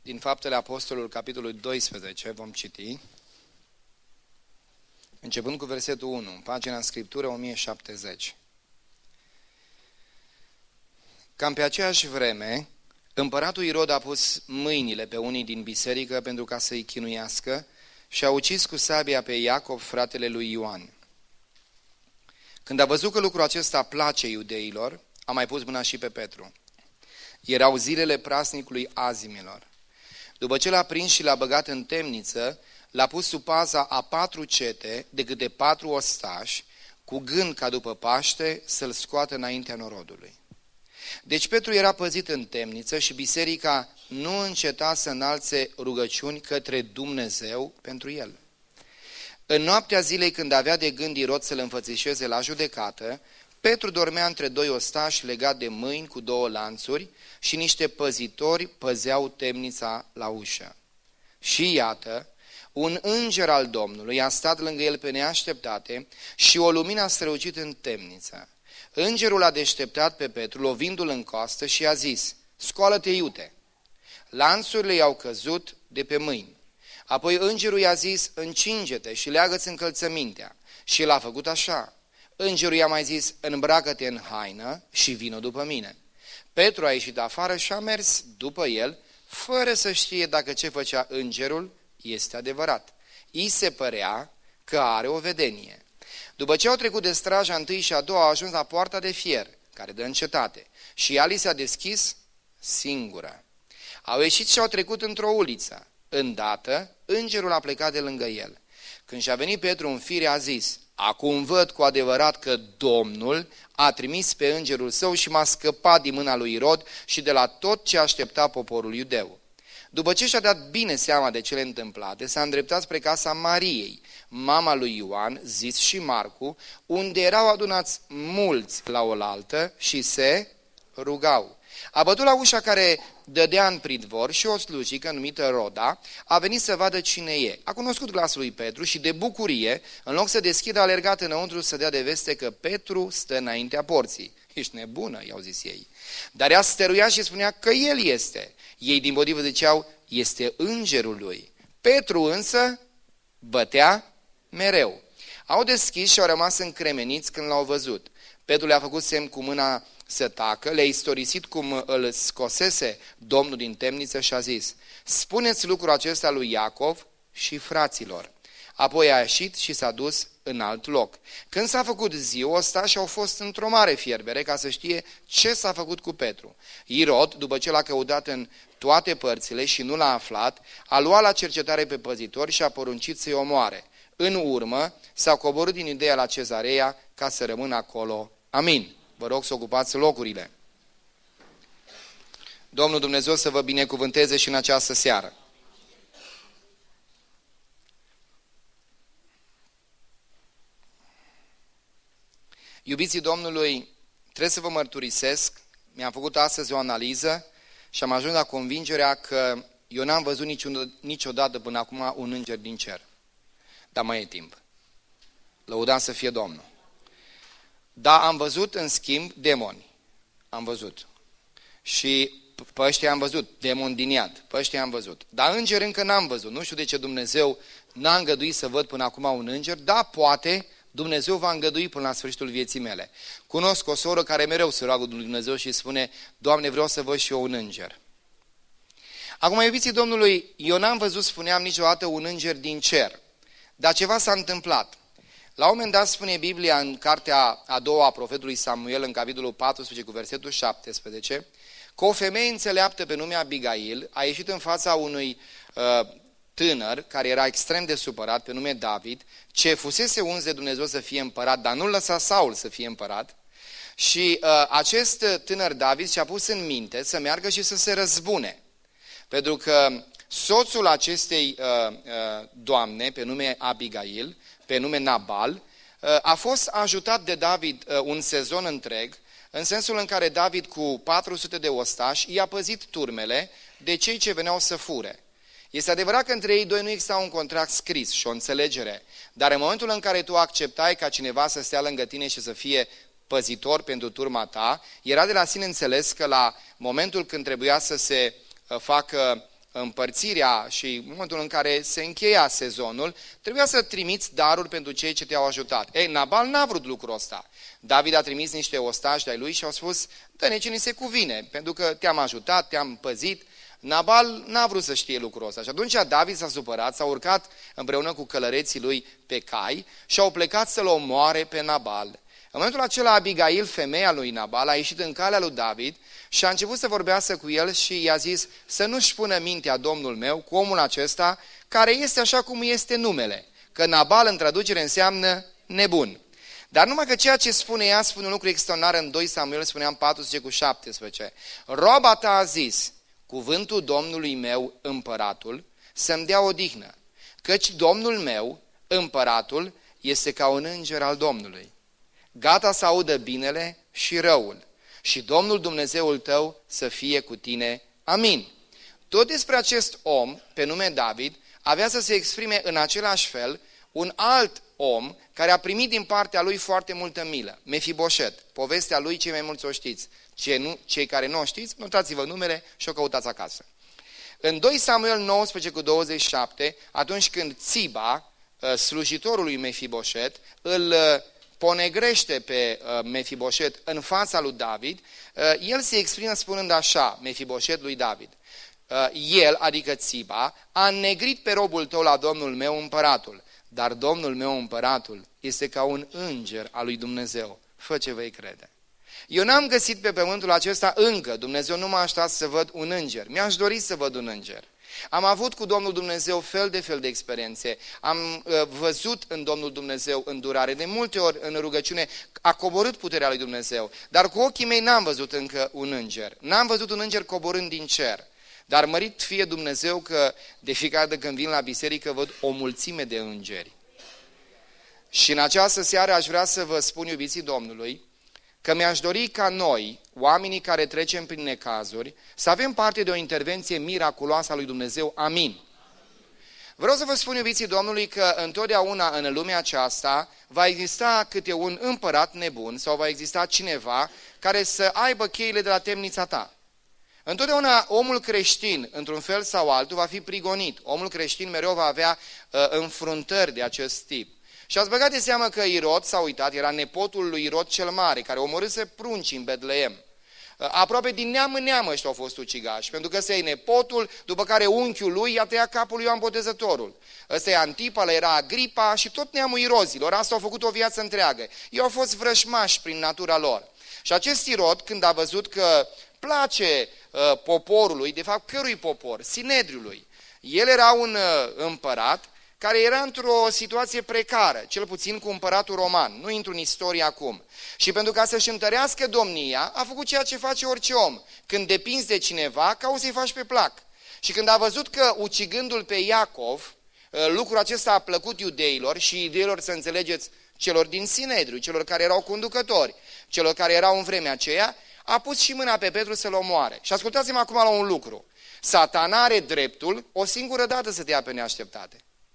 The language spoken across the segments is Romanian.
din Faptele Apostolului, capitolul 12, vom citi, începând cu versetul 1, pagina în Scriptură 1070. Cam pe aceeași vreme, împăratul Irod a pus mâinile pe unii din biserică pentru ca să-i chinuiască și a ucis cu sabia pe Iacov, fratele lui Ioan. Când a văzut că lucrul acesta place iudeilor, a mai pus mâna și pe Petru. Erau zilele prasnicului Azimilor. După ce l-a prins și l-a băgat în temniță, l-a pus sub paza a 4 cete de câte 4 ostași, cu gând ca după Paște să-l scoată înaintea norodului. Deci Petru era păzit în temniță și biserica nu înceta să înalțe rugăciuni către Dumnezeu pentru el. În noaptea zilei, când avea de gând Irod să-l înfățișeze la judecată, Petru dormea între 2 ostași legat de mâini cu 2 lanțuri și niște păzitori păzeau temnița la ușă. Și iată, un înger al Domnului a stat lângă el pe neașteptate și o lumină a strălucit în temniță. Îngerul a deșteptat pe Petru, lovindu-l în coastă și a zis: scoală-te, iute! Lanțurile i-au căzut de pe mâini. Apoi îngerul i-a zis: încinge-te și leagă-ți încălțămintea. Și el a făcut așa. Îngerul i-a mai zis: îmbracă-te în haină și vină după mine. Petru a ieșit afară și a mers după el, fără să știe dacă ce făcea îngerul este adevărat. I se părea că are o vedenie. După ce au trecut de straja întâi și a doua, au ajuns la poarta de fier, care dă în cetate, și ea li s-a deschis singură. Au ieșit și au trecut într-o uliță. Îndată, îngerul a plecat de lângă el. Când și-a venit Petru în fire, a zis: acum văd cu adevărat că Domnul a trimis pe îngerul său și m-a scăpat din mâna lui Irod și de la tot ce aștepta poporul iudeu. După ce și-a dat bine seama de cele întâmplate, s-a îndreptat spre casa Mariei, mama lui Ioan, zis și Marcu, unde erau adunați mulți la oaltă și se rugau. A bătut la ușa care dădea în pridvor și o slujică numită Roda a venit să vadă cine e. A cunoscut glasul lui Petru și de bucurie, în loc să deschidă, a alergat înăuntru să dea de veste că Petru stă înaintea porții. Ești nebună, i-au zis ei. Dar ea stăruia și spunea că el este. Ei dimpotrivă ziceau: este îngerul lui. Petru însă bătea mereu. Au deschis și au rămas încremeniți când l-au văzut. Petru le-a făcut semn cu mâna să tacă, le-a istorisit cum îl scosese Domnul din temniță și a zis: spuneți lucrul acesta lui Iacov și fraților. Apoi a ieșit și s-a dus în alt loc. Când s-a făcut ziua, ostașii au fost într-o mare fierbere ca să știe ce s-a făcut cu Petru. Irod, după ce l-a căutat în toate părțile și nu l-a aflat, a luat la cercetare pe păzitori și a poruncit să-i omoare. În urmă s-a coborât din Iudeea la Cezarea ca să rămână acolo. Amin. Vă rog să ocupați locurile. Domnul Dumnezeu să vă binecuvânteze și în această seară. Iubiții Domnului, trebuie să vă mărturisesc, mi-am făcut astăzi o analiză și am ajuns la convingerea că eu n-am văzut niciodată până acum un înger din cer. Dar mai e timp. Lăudați să fie Domnul. Da, am văzut, în schimb, demoni. Am văzut. Și pe ăștia am văzut, demoni din iad, pe ăștia am văzut. Dar înger încă n-am văzut. Nu știu de ce Dumnezeu n-a îngăduit să văd până acum un înger, dar poate Dumnezeu va îngădui până la sfârșitul vieții mele. Cunosc o soră care mereu se roagă lui Dumnezeu și spune: Doamne, vreau să văd și eu un înger. Acum, iubiții Domnului, eu n-am văzut, spuneam, niciodată un înger din cer. Dar ceva s-a întâmplat. La un moment dat spune Biblia în cartea a doua a profetului Samuel, în capitolul 14 cu versetul 17, că o femeie înțeleaptă pe nume Abigail a ieșit în fața unui tânăr care era extrem de supărat pe nume David, ce fusese uns de Dumnezeu să fie împărat, dar nu-l lăsa Saul să fie împărat. Și acest tânăr David și-a pus în minte să meargă și să se răzbune. Pentru că soțul acestei doamne, pe nume Abigail, pe nume Nabal, a fost ajutat de David un sezon întreg, în sensul în care David cu 400 de ostași i-a păzit turmele de cei ce veneau să fure. Este adevărat că între ei doi nu exista un contract scris și o înțelegere, dar în momentul în care tu acceptai ca cineva să stea lângă tine și să fie păzitor pentru turma ta, era de la sine înțeles că la momentul când trebuia să se facă împărțirea și în momentul în care se încheia sezonul, trebuia să trimiți daruri pentru cei ce te-au ajutat. Nabal n-a vrut lucrul ăsta. David a trimis niște ostași de-ai lui și au spus, dă-ne ce ni se cuvine, pentru că te-am ajutat, te-am păzit. Nabal n-a vrut să știe lucrul ăsta. Și atunci David s-a supărat, s-a urcat împreună cu călăreții lui pe cai și au plecat să-l omoare pe Nabal. În momentul acela Abigail, femeia lui Nabal, a ieșit în calea lui David și a început să vorbească cu el și i-a zis să nu-și pună mintea domnul meu cu omul acesta, care este așa cum este numele, că Nabal în traducere înseamnă nebun. Dar numai că ceea ce spune ea spune un lucru extraordinar în 2 Samuel, spuneam 14:17. Roaba ta a zis, cuvântul Domnului meu, împăratul, să-mi dea odihnă, căci Domnul meu, împăratul, este ca un înger al Domnului, gata să audă binele și răul, și Domnul Dumnezeul tău să fie cu tine. Amin. Tot despre acest om, pe nume David, avea să se exprime în același fel un alt om care a primit din partea lui foarte multă milă, Mefiboset. Povestea lui cei mai mulți o știți. Cei care nu o știți, notați-vă numele și o căutați acasă. În 2 Samuel 19:27, atunci când Țiba, slujitorul lui Mefiboset, îl ponegrește pe Mefiboset în fața lui David, el se exprimă spunând așa, Mefiboset lui David, el, adică Țiba, a înnegrit pe robul tău la Domnul meu împăratul, dar Domnul meu împăratul este ca un înger al lui Dumnezeu, fă ce vei crede. Eu n-am găsit pe pământul acesta încă, Dumnezeu nu m-a așteptat să văd un înger, mi-aș dori să văd un înger. Am avut cu Domnul Dumnezeu fel de experiențe, am văzut în Domnul Dumnezeu îndurare, de multe ori în rugăciune a coborât puterea lui Dumnezeu, dar cu ochii mei n-am văzut încă un înger, n-am văzut un înger coborând din cer, dar mărit fie Dumnezeu că de fiecare dată când vin la biserică văd o mulțime de îngeri. Și în această seară aș vrea să vă spun, iubiții Domnului, că mi-aș dori ca noi, oamenii care trecem prin necazuri, să avem parte de o intervenție miraculoasă a lui Dumnezeu. Amin. Vreau să vă spun, iubiții Domnului, că întotdeauna în lumea aceasta va exista câte un împărat nebun sau va exista cineva care să aibă cheile de la temnița ta. Întotdeauna omul creștin, într-un fel sau altul, va fi prigonit. Omul creștin mereu va avea înfruntări de acest tip. Și ați băgat de seamă că Irod, s-a uitat, era nepotul lui Irod cel Mare, care omorâse prunci în Betleem. Aproape din neam în neam ăștia au fost ucigași, pentru că ăsta e nepotul, după care unchiul lui i-a tăiat capul lui Ioan Botezătorul. Ăsta e Antipa, ăla era Agripa și tot neamul Irozilor, asta au făcut o viață întreagă. Ei au fost vrășmași prin natura lor. Și acest Irod, când a văzut că place poporului, de fapt cărui popor? Sinedriului. El era un împărat care era într-o situație precară, cel puțin cu împăratul roman, nu intru în istorie acum. Și pentru ca să-și întărească domnia, a făcut ceea ce face orice om. Când depinzi de cineva, cauți să-i faci pe plac. Și când a văzut că ucigându-l pe Iacov, lucrul acesta a plăcut iudeilor și iudeilor, să înțelegeți, celor din Sinedriu, celor care erau conducători, celor care erau în vremea aceea, a pus și mâna pe Petru să-l omoare. Și ascultați-mă acum la un lucru. Satana are dreptul o singură dată să te ia pe neașteptate.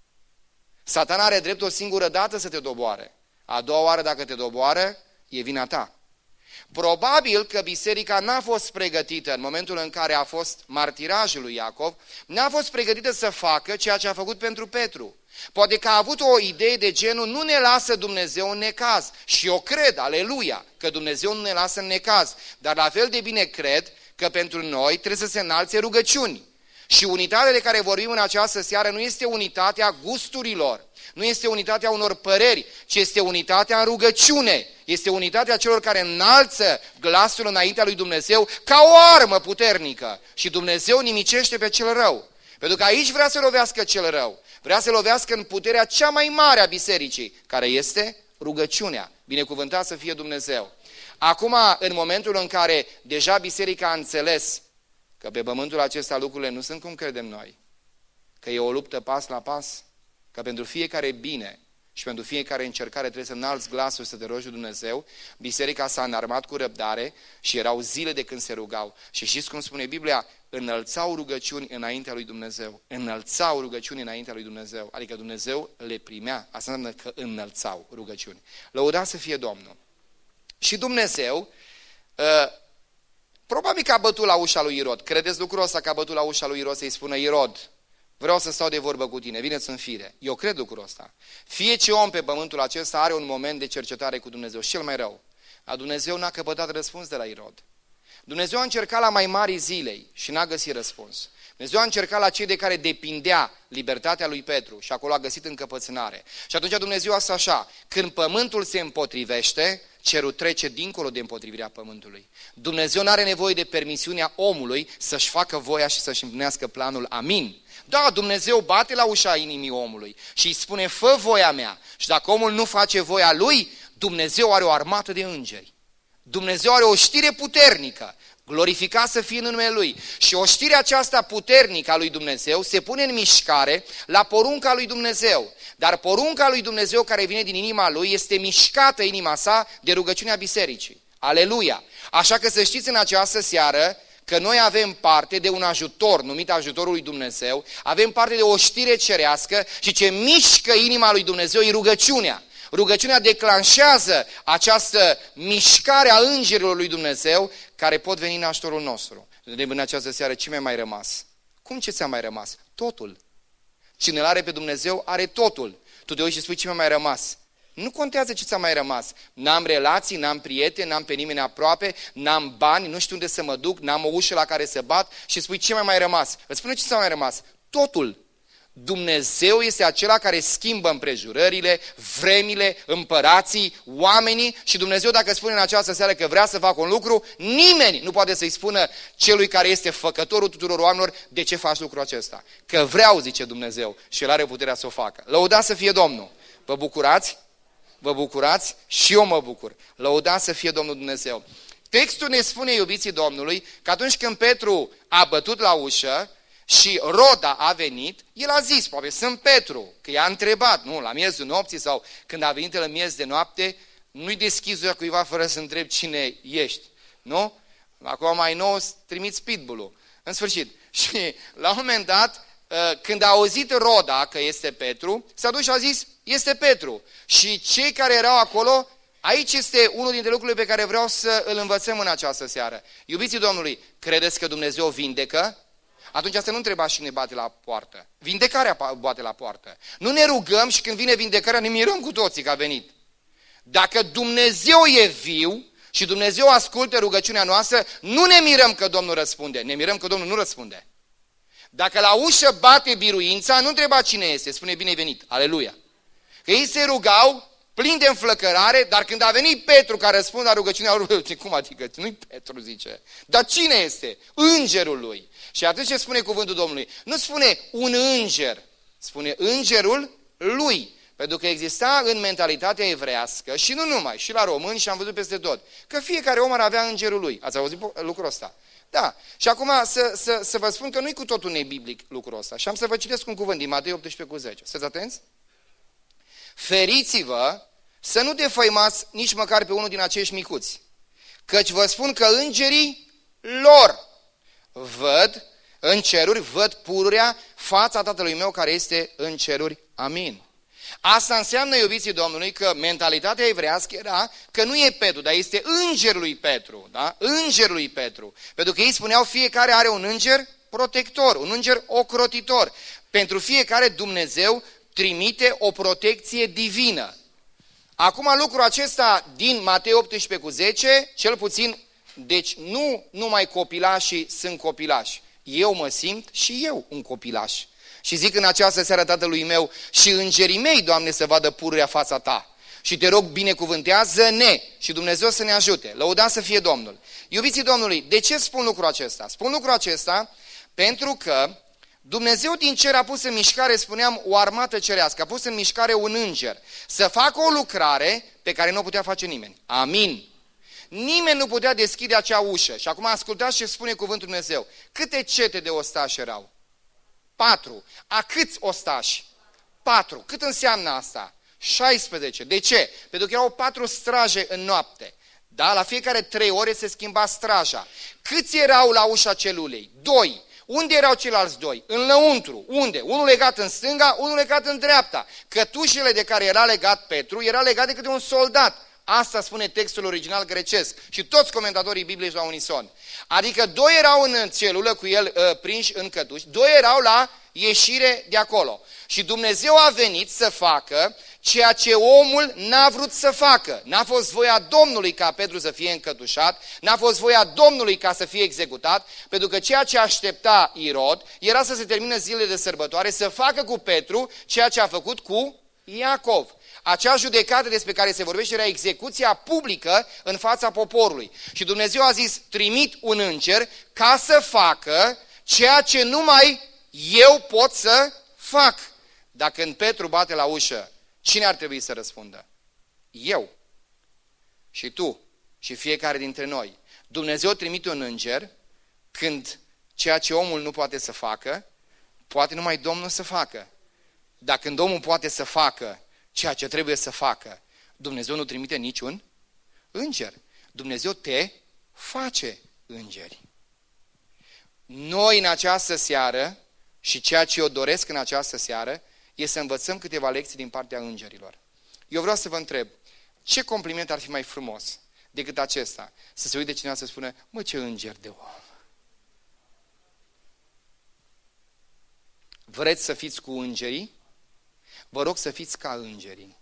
Satana are dreptul o singură dată să te doboare. A doua oară dacă te doboară, e vina ta. Probabil că biserica n-a fost pregătită în momentul în care a fost martirajul lui Iacov, n-a fost pregătită să facă ceea ce a făcut pentru Petru. Poate că a avut o idee de genul, nu ne lasă Dumnezeu în necaz. Și eu cred, aleluia, că Dumnezeu nu ne lasă în necaz. Dar la fel de bine cred că pentru noi trebuie să se înalțe rugăciuni. Și unitatea de care vorbim în această seară nu este unitatea gusturilor, nu este unitatea unor păreri, ci este unitatea în rugăciune. Este unitatea celor care înalță glasul înaintea lui Dumnezeu ca o armă puternică. Și Dumnezeu nimicește pe cel rău. Pentru că aici vrea să lovească cel rău. Vrea să lovească în puterea cea mai mare a bisericii, care este rugăciunea. Binecuvântat să fie Dumnezeu. Acum, în momentul în care deja biserica a înțeles că pe pământul acesta lucrurile nu sunt cum credem noi, că e o luptă pas la pas, că pentru fiecare bine și pentru fiecare încercare trebuie să înalți glasul să te rogi Dumnezeu, biserica s-a înarmat cu răbdare și erau zile de când se rugau. Și știți cum spune Biblia? Înălțau rugăciuni înaintea lui Dumnezeu. Înălțau rugăciuni înaintea lui Dumnezeu. Adică Dumnezeu le primea. Asta înseamnă că înălțau rugăciuni. Lăudați să fie Domnul. Și Dumnezeu Probabil că a bătut la ușa lui Irod. Credeți lucrul ăsta, că a bătut la ușa lui Irod să-i spună: Irod, vreau să stau de vorbă cu tine, vine-ți în fire. Eu cred lucrul ăsta. Fie ce om pe pământul acesta are un moment de cercetare cu Dumnezeu, și cel mai rău. Dar Dumnezeu n-a căpătat răspuns de la Irod. Dumnezeu a încercat la mai mari zilei și n-a găsit răspuns. Dumnezeu a încercat la cei de care depindea libertatea lui Petru și acolo a găsit încăpățânare. Și atunci Dumnezeu a spus așa: când pământul se împotrivește, cerul trece dincolo de împotrivirea pământului. Dumnezeu nu are nevoie de permisiunea omului să-și facă voia și să-și împlinească planul. Amin. Da, Dumnezeu bate la ușa inimii omului și îi spune: fă voia mea. Și dacă omul nu face voia lui, Dumnezeu are o armată de îngeri. Dumnezeu are o știre puternică, glorificat să fie în numele Lui. Și o știre aceasta puternică a lui Dumnezeu se pune în mișcare la porunca lui Dumnezeu. Dar porunca lui Dumnezeu care vine din inima Lui este mișcată inima sa de rugăciunea bisericii. Aleluia! Așa că să știți în această seară că noi avem parte de un ajutor numit ajutorul lui Dumnezeu, avem parte de o știre cerească și ce mișcă inima lui Dumnezeu e rugăciunea. Rugăciunea declanșează această mișcare a îngerilor lui Dumnezeu care pot veni în ajutorul nostru. Vedem în această seară ce mi-a mai rămas. Cum ce ți-a mai rămas? Totul. Cine îl are pe Dumnezeu are totul. Tu te uiți și spui: ce mi-a mai rămas? Nu contează ce ți-a mai rămas. N-am relații, n-am prieteni, n-am pe nimeni aproape, n-am bani, nu știu unde să mă duc, n-am o ușă la care să bat și spui: ce mi-a mai rămas? Îți spune ce ți-a mai rămas. Totul. Dumnezeu este acela care schimbă împrejurările, vremile, împărații, oamenii și Dumnezeu, dacă spune în această seară că vrea să facă un lucru, nimeni nu poate să-i spună celui care este făcătorul tuturor oamenilor: de ce faci lucrul acesta? Că vreau, zice Dumnezeu, și El are puterea să o facă. Lăudați să fie Domnul! Vă bucurați? Vă bucurați? Și eu mă bucur. Lăudați să fie Domnul Dumnezeu. Textul ne spune, iubiții Domnului, că atunci când Petru a bătut la ușă și Roda a venit, el a zis: poate sunt Petru, că i-a întrebat, nu, la miezul nopții sau când a venit la miez de noapte, nu-i deschizi ușa cuiva fără să întrebi cine ești, nu? Acum mai nou trimiți pitbull-ul. În sfârșit. Și la un moment dat, când a auzit Roda că este Petru, s-a dus și a zis: este Petru. Și cei care erau acolo, aici este unul dintre lucrurile pe care vreau să îl învățăm în această seară. Iubiții Domnului, credeți că Dumnezeu vindecă? Atunci să nu întrebați cine bate la poartă. Vindecarea bate la poartă. Nu ne rugăm și când vine vindecarea ne mirăm cu toții că a venit. Dacă Dumnezeu e viu și Dumnezeu ascultă rugăciunea noastră, nu ne mirăm că Domnul răspunde, ne mirăm că Domnul nu răspunde. Dacă la ușă bate biruința, nu întreba cine este, spune: bine ai venit, aleluia. Că ei se rugau plini de înflăcărare, dar când a venit Petru ca răspuns la rugăciunea lui, cum adică? Nu-i Petru, zice. Dar cine este? Îngerul lui. Și atunci ce spune cuvântul Domnului? Nu spune un înger, spune îngerul lui. Pentru că exista în mentalitatea evrească, și nu numai, și la români, și am văzut peste tot, că fiecare om ar avea îngerul lui. Ați auzit lucrul ăsta? Da. Și acum să vă spun că nu-i cu totul nebiblic lucrul ăsta. Și am să vă citesc un cuvânt din Matei 18:10. Sunteți atenți? Feriți-vă să nu defăimați nici măcar pe unul din acești micuți, căci vă spun că îngerii lor văd în ceruri, văd pururea fața Tatălui meu care este în ceruri. Amin. Asta înseamnă, iubiții Domnului, că mentalitatea evrească era că nu e Petru, dar este îngerul lui Petru, da? Îngerul lui Petru. Pentru că ei spuneau fiecare are un înger protector, un înger ocrotitor. Pentru fiecare Dumnezeu trimite o protecție divină. Acum lucrul acesta din Matei 18:10, cel puțin, deci nu numai copilașii sunt copilași. Eu mă simt și eu un copilaș. Și zic în această seară Tatălui meu: și îngerii mei, Doamne, să vadă pururea fața Ta. Și te rog, binecuvântează-ne și Dumnezeu să ne ajute. Lăudați să fie Domnul. Iubiții Domnului, de ce spun lucrul acesta? Spun lucrul acesta pentru că Dumnezeu din cer a pus în mișcare, spuneam, o armată cerească, a pus în mișcare un înger să facă o lucrare pe care nu o putea face nimeni. Amin. Nimeni nu putea deschide acea ușă. Și acum ascultați ce spune cuvântul Dumnezeu. Câte cete de ostași erau? 4. A câți ostași? 4. Cât înseamnă asta? 16. De ce? Pentru că erau 4 straje în noapte. Da? La fiecare 3 ore se schimba straja. Câți erau la ușa celulei? 2. Unde erau ceilalți 2? În lăuntru. Unde? Unul legat în stânga, unul legat în dreapta. Cătușele de care era legat Petru era legat de câte un soldat. Asta spune textul original grecesc și toți comentatorii biblici la unison. Adică doi erau în celulă cu el prinși în cătuși, doi erau la ieșire de acolo. Și Dumnezeu a venit să facă ceea ce omul n-a vrut să facă. N-a fost voia Domnului ca Petru să fie încătușat, n-a fost voia Domnului ca să fie executat, pentru că ceea ce aștepta Irod era să se termine zilele de sărbătoare, să facă cu Petru ceea ce a făcut cu Iacov. Acea judecată despre care se vorbește era execuția publică în fața poporului. Și Dumnezeu a zis, trimit un înger ca să facă ceea ce numai eu pot să fac. Dacă când Petru bate la ușă, cine ar trebui să răspundă? Eu. Și tu. Și fiecare dintre noi. Dumnezeu trimite un înger când ceea ce omul nu poate să facă, poate numai Domnul să facă. Dar când omul poate să facă ceea ce trebuie să facă, Dumnezeu nu trimite niciun înger. Dumnezeu te face îngeri. Noi în această seară, și ceea ce eu doresc în această seară, e să învățăm câteva lecții din partea îngerilor. Eu vreau să vă întreb, ce compliment ar fi mai frumos decât acesta? Să se uite cineva să spună, mă, ce înger de om! Vreți să fiți cu îngerii? Vă rog să fiți ca îngerii.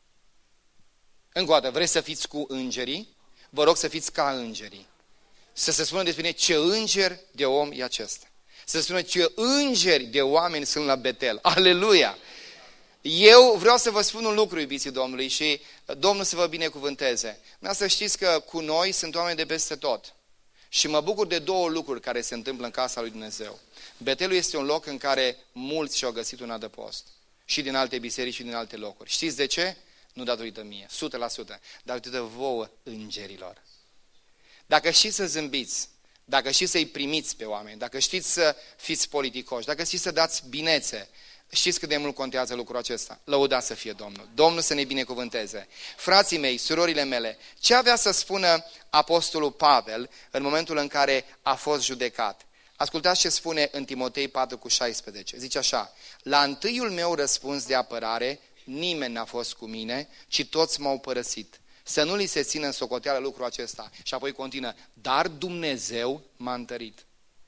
Încă o dată, vreți să fiți cu îngerii? Vă rog să fiți ca îngerii. Să se spună despre mine, ce înger de om e acesta. Să se spună, ce îngeri de oameni sunt la Betel. Aleluia! Eu vreau să vă spun un lucru, iubiții Domnului, și Domnul să vă binecuvânteze. Vreau să știți că cu noi sunt oameni de peste tot. Și mă bucur de două lucruri care se întâmplă în casa lui Dumnezeu. Betelul este un loc în care mulți și-au găsit un adăpost. Și din alte biserici și din alte locuri. Știți de ce? Nu datorită mie, 100%, datorită vouă îngerilor. Dacă știți să zâmbiți, dacă știți să-i primiți pe oameni, dacă știți să fiți politicoși, dacă știți să dați binețe, știți cât de mult contează lucrul acesta? Lăudați să fie Domnul. Domnul să ne binecuvânteze. Frații mei, surorile mele, ce avea să spună apostolul Pavel în momentul în care a fost judecat? Ascultați ce spune în Timotei 4:16. Zice așa, la întâiul meu răspuns de apărare, nimeni n-a fost cu mine, ci toți m-au părăsit. Să nu li se țină în socoteală lucrul acesta. Și apoi continuă, dar Dumnezeu m-a întărit.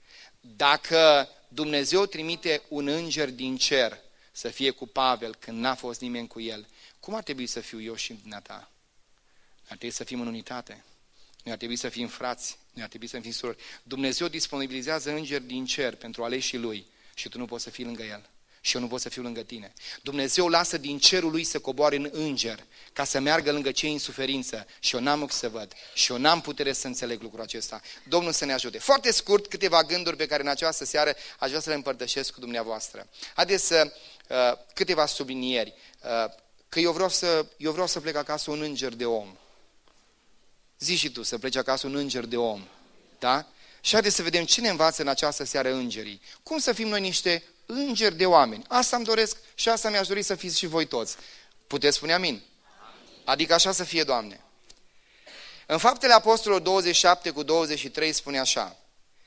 Dacă Dumnezeu trimite un înger din cer să fie cu Pavel când n-a fost nimeni cu el, cum ar trebui să fiu eu și dumneata? Ar trebui să fim în unitate. Noi ar trebui să fim frați, noi ar trebui să fim surori. Dumnezeu disponibilizează îngeri din cer pentru aleșii lui și tu nu poți să fii lângă el. Și eu nu pot să fiu lângă tine. Dumnezeu lasă din cerul lui să coboare în înger ca să meargă lângă cei în suferință și eu n-am ochi să văd și eu n-am putere să înțeleg lucrul acesta. Domnul să ne ajute. Foarte scurt, câteva gânduri pe care în această seară aș vrea să le împărtășesc cu dumneavoastră. Haideți să câteva sublinieri. Că eu vreau să plec acasă un înger de om. Zici și tu să pleci acasă un înger de om. Da? Și haideți să vedem ce ne învață în această seară îngerii. Cum să fim noi niște îngeri de oameni. Asta îmi doresc și asta mi-aș dori să fiți și voi toți. Puteți spune amin? Adică așa să fie, Doamne. În Faptele Apostolilor 27:23 spune așa,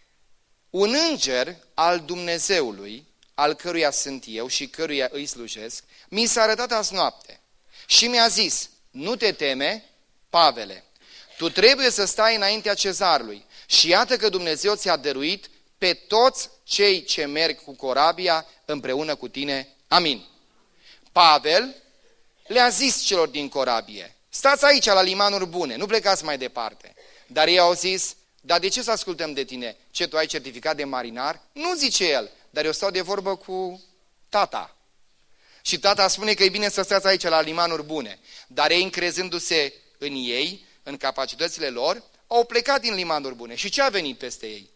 un înger al Dumnezeului, al căruia sunt eu și căruia îi slujesc, mi s-a arătat azi noapte și mi-a zis, nu te teme, Pavele, tu trebuie să stai înaintea cezarului și iată că Dumnezeu ți-a dăruit pe toți cei ce merg cu corabia împreună cu tine. Amin. Pavel le-a zis celor din corabie, stați aici la limanuri bune, nu plecați mai departe. Dar ei au zis, dar de ce să ascultăm de tine? Ce, tu ai certificat de marinar? Nu, zice el, dar eu stau de vorbă cu tata. Și tata spune că e bine să stați aici la limanuri bune. Dar ei, încrezându-se în ei, în capacitățile lor, au plecat din limanuri bune. Și ce a venit peste ei?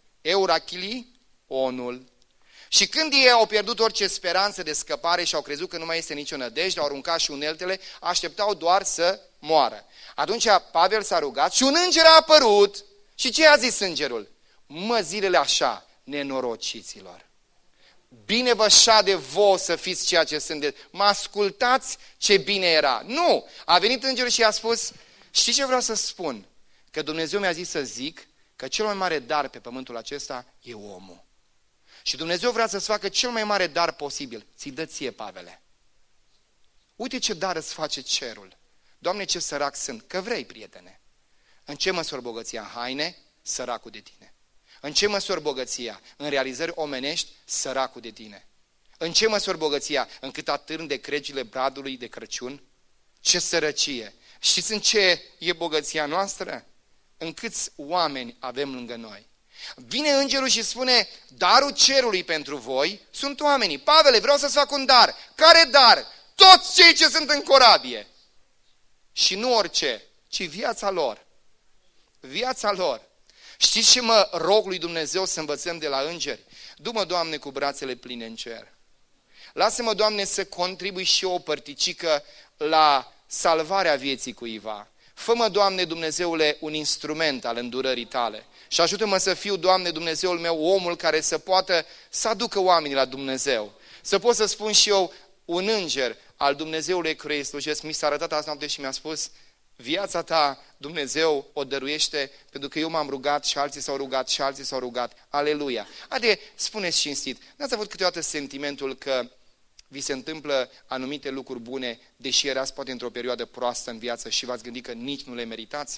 Eurachilionul. Și când ei au pierdut orice speranță de scăpare și au crezut că nu mai este nicio nădejde, au aruncat și uneltele, așteptau doar să moară. Atunci Pavel s-a rugat și un înger a apărut. Și ce a zis îngerul? Mă, zilele așa, nenorociților. Bine vă șade vouă să fiți ceea ce sunteți. Mă ascultați ce bine era. Nu! A venit îngerul și a spus, știi ce vreau să spun? Că Dumnezeu mi-a zis să zic că cel mai mare dar pe pământul acesta e omul. Și Dumnezeu vrea să-ți facă cel mai mare dar posibil. Ți-i dă ție, Pavele. Uite ce dar îți face cerul. Doamne, ce sărac sunt, că vrei, prietene. În ce măsori bogăția? În haine? Săracul de tine. În ce măsori bogăția? În realizări omenești? Săracul de tine. În ce măsori bogăția? Încât atârn de cregile bradului de Crăciun? Ce sărăcie! Știți în ce e bogăția noastră? În câți oameni avem lângă noi. Vine îngerul și spune, darul cerului pentru voi sunt oamenii. Pavele, vreau să-ți fac un dar. Care dar? Toți cei ce sunt în corabie. Și nu orice, ci viața lor. Viața lor. Știți ce mă rog lui Dumnezeu să învățăm de la îngeri? Du-mă, Doamne, cu brațele pline în cer. Lasă-mă, Doamne, să contribui și eu o părticică la salvarea vieții cuiva. Fă-mă, Doamne, Dumnezeule, un instrument al îndurării Tale. Și ajută-mă să fiu, Doamne, Dumnezeul meu, omul care să poată să aducă oamenii la Dumnezeu. Să pot să spun și eu, un înger al Dumnezeului care îi slujesc, mi s-a arătat azi noapte și mi-a spus, viața ta Dumnezeu o dăruiește pentru că eu m-am rugat și alții s-au rugat și alții s-au rugat. Aleluia! Adică, spuneți cinstit, n-ați avut câteodată sentimentul că vi se întâmplă anumite lucruri bune, deși erați poate într-o perioadă proastă în viață și v-ați gândit că nici nu le meritați?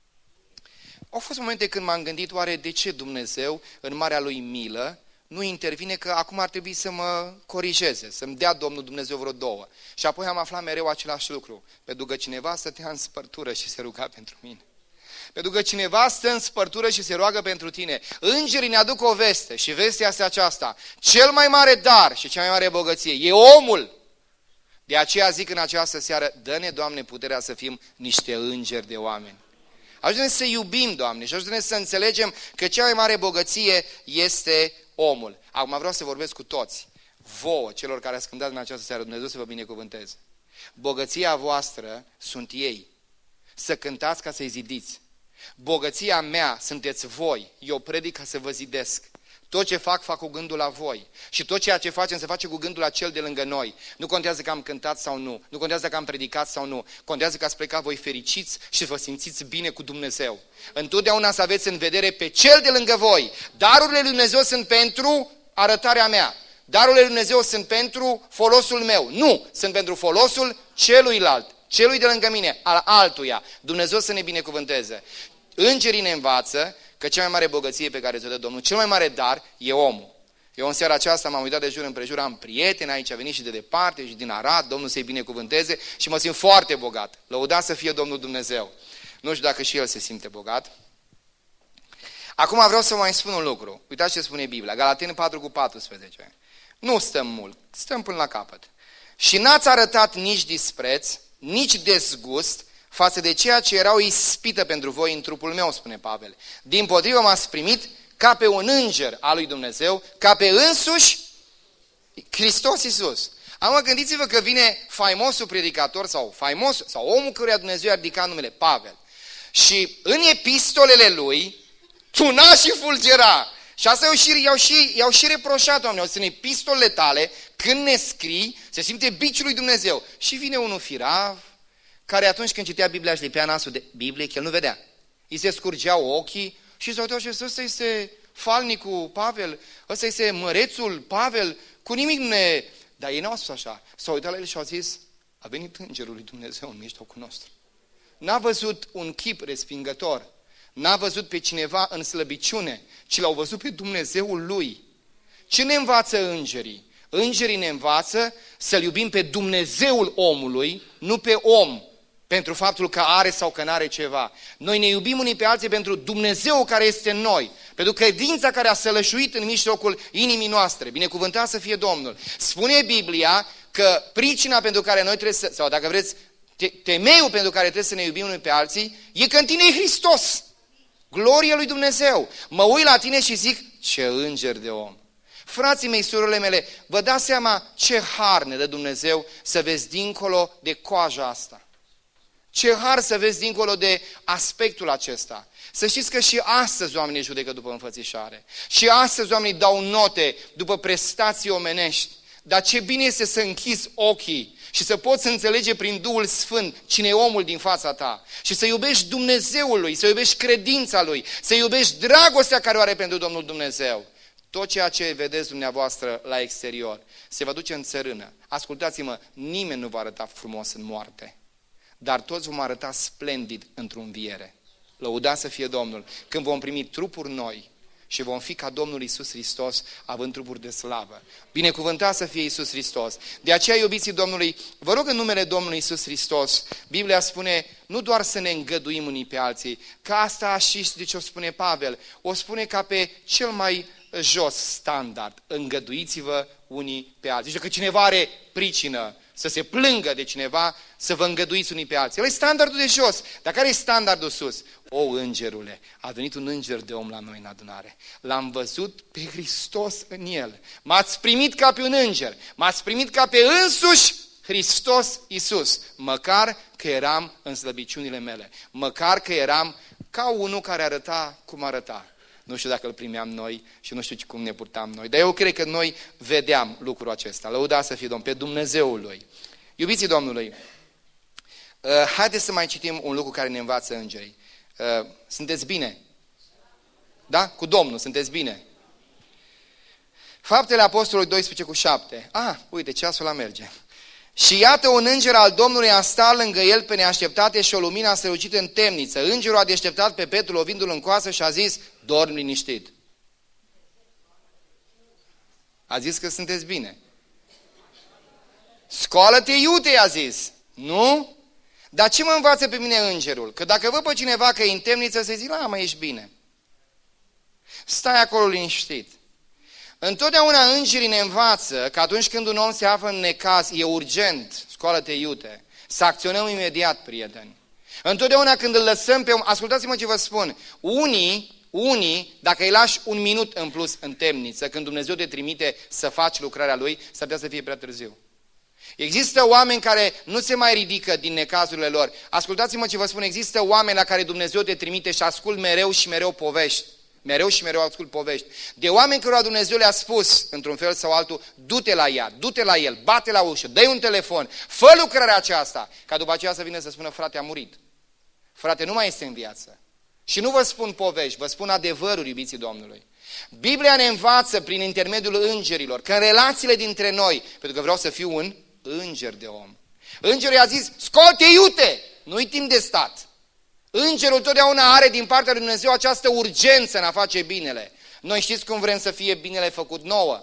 Au fost momente când m-am gândit, oare de ce Dumnezeu, în marea Lui milă, nu intervine că acum ar trebui să mă corigeze, să-mi dea Domnul Dumnezeu vreo două. Și apoi am aflat mereu același lucru, pentru că cineva stătea în spărtură și se ruga pentru mine. Pentru că cineva stă în spărtură și se roagă pentru tine. Îngerii ne aduc o veste și vestea este aceasta. Cel mai mare dar și cea mai mare bogăție e omul. De aceea zic în această seară, dă-ne, Doamne, puterea să fim niște îngeri de oameni. Ajută-ne să iubim, Doamne, și ajută-ne să înțelegem că cea mai mare bogăție este omul. Acum vreau să vorbesc cu toți. Vouă, celor care ați cântat în această seară, Dumnezeu să vă binecuvânteze. Bogăția voastră sunt ei. Să cântați ca să-i zidiți. Bogăția mea sunteți voi. Eu predic ca să vă zidesc. Tot ce fac, fac cu gândul la voi. Și tot ceea ce facem, se face cu gândul la cel de lângă noi. Nu contează că am cântat sau nu. Nu contează că am predicat sau nu. Contează că ați plecat voi fericiți și vă simțiți bine cu Dumnezeu. Întotdeauna să aveți în vedere pe cel de lângă voi. Darurile lui Dumnezeu sunt pentru arătarea mea. Darurile lui Dumnezeu sunt pentru folosul meu. Nu, sunt pentru folosul celuilalt. Celui de lângă mine, al altuia. Dumnezeu să ne binecuvânteze. Îngerii ne învață că cea mai mare bogăție pe care ți-o dă Domnul, cel mai mare dar, e omul. Eu în seara aceasta m-am uitat de jur împrejur, am prieteni aici, a venit și de departe și din Arad, Domnul să-i binecuvânteze și mă simt foarte bogat. Lăudat să fie Domnul Dumnezeu. Nu știu dacă și El se simte bogat. Acum vreau să mai spun un lucru. Uitați ce spune Biblia, Galateni 4:14. Nu stăm mult, stăm până la capăt. Și n-ați arătat nici dispreț, nici dezgust față de ceea ce era o ispită pentru voi în trupul meu, spune Pavel. Dimpotrivă m-ați primit ca pe un înger al lui Dumnezeu, ca pe însuși Hristos Iisus. Acum gândiți-vă că vine faimosul predicator sau omul căruia Dumnezeu i-a ridicat numele, Pavel. Și în epistolele lui tuna și fulgera. Și asta i-au și reproșat, Doamne, sunt epistolele tale, când ne scrii, se simte biciul lui Dumnezeu. Și vine unul firav, care atunci când citea Biblia își lipea nasul de Biblie, că el nu vedea. Îi se scurgeau ochii și se uitau și ăsta este falnicul Pavel, ăsta este mărețul Pavel, cu nimic nu ne... Dar ei n-au spus așa. S-au uitat la el și au zis, a venit îngerul lui Dumnezeu în mijlocul nostru. N-a văzut un chip respingător, n-a văzut pe cineva în slăbiciune, ci l-au văzut pe Dumnezeul lui. Ce ne învață îngerii? Îngerii ne învață să-L iubim pe Dumnezeul omului, nu pe om, pentru faptul că are sau că n-are ceva. Noi ne iubim unii pe alții pentru Dumnezeu care este în noi, pentru credința care a sălășuit în mijlocul inimii noastre. Binecuvântat să fie Domnul. Spune Biblia că pricina pentru care noi trebuie să, sau dacă vreți, temeiul pentru care trebuie să ne iubim unii pe alții, e că în tine e Hristos. Glorie lui Dumnezeu. Mă uit la tine și zic, ce înger de om. Frații mei, surorile mele, vă dați seama ce har ne dă Dumnezeu să vezi dincolo de coaja asta. Ce har să vezi dincolo de aspectul acesta. Să știți că și astăzi oamenii judecă după înfățișare. Și astăzi oamenii dau note după prestații omenești. Dar ce bine este să închizi ochii și să poți înțelege prin Duhul Sfânt cine e omul din fața ta. Și să iubești Dumnezeul lui, să iubești credința lui, să iubești dragostea care o are pentru Domnul Dumnezeu. Tot ceea ce vedeți dumneavoastră la exterior se va duce în țărână. Ascultați-mă, nimeni nu va arăta frumos în moarte. dar toți vom arăta splendid într-o înviere. Lăudat să fie Domnul, când vom primi trupuri noi și vom fi ca Domnul Iisus Hristos, având trupuri de slavă. Binecuvântat să fie Iisus Hristos. De aceea, iubiții Domnului, vă rog în numele Domnului Iisus Hristos, Biblia spune nu doar să ne îngăduim unii pe alții, că asta și de ce o spune Pavel, o spune ca pe cel mai jos standard, îngăduiți-vă unii pe alții. Deci dacă cineva are pricină să se plângă de cineva, să vă îngăduiți unii pe alții. El e standardul de jos. Dar care e standardul sus? O, îngerule, a venit un înger de om la noi în adunare. L-am văzut pe Hristos în el. M-ați primit ca pe un înger. M-ați primit ca pe însuși Hristos Iisus. Măcar că eram în slăbiciunile mele. Măcar că eram ca unul care arăta cum arăta. Nu știu dacă îl primeam noi și nu știu cum ne purtam noi. Dar eu cred că noi vedeam lucrul acesta. Lăudați să fie Domnul, pe Dumnezeul Lui. Iubiții Domnului, haideți să mai citim un lucru care ne învață îngerii. Sunteți bine? Da? Cu Domnul, sunteți bine? Faptele Apostolului 12:7. Uite, ceasul ăla merge. Și iată un înger al Domnului a stat lângă el pe neașteptate și o lumină a strălucit în temniță. Îngerul a deșteptat pe Petru lovindu-l în coasă și a zis, dormi liniștit. A zis că sunteți bine. Scoală-te, iute, i-a zis. Nu? Dar ce mă învață pe mine îngerul? Că dacă văd pe cineva că e în temniță, să zic, mă, ești bine. Stai acolo liniștit. Întotdeauna îngerii ne învață că atunci când un om se află în necaz, e urgent, scoală-te iute, să acționăm imediat, prieteni. Întotdeauna când îl lăsăm pe om, ascultați-mă ce vă spun, unii, dacă îi lași un minut în plus în temniță, când Dumnezeu te trimite să faci lucrarea Lui, s-ar putea să fie prea târziu. Există oameni care nu se mai ridică din necazurile lor. Ascultați-mă ce vă spun, există oameni la care Dumnezeu te trimite și ascult mereu și mereu povești. Mereu și mereu ascult povești. De oameni cărora Dumnezeu le-a spus, într-un fel sau altul, du-te la ea, du-te la el, bate la ușă, dă-i un telefon, fă lucrarea aceasta, ca după aceea să vină să spună, frate, a murit. Frate, nu mai este în viață. Și nu vă spun povești, vă spun adevăruri, iubiții Domnului. Biblia ne învață prin intermediul îngerilor, că în relațiile dintre noi, pentru că vreau să fiu un înger de om. Îngerul i-a zis, scoate iute, nu-i timp de stat. Îngerul totdeauna are din partea lui Dumnezeu această urgență în a face binele. Noi știți cum vrem să fie binele făcut nouă?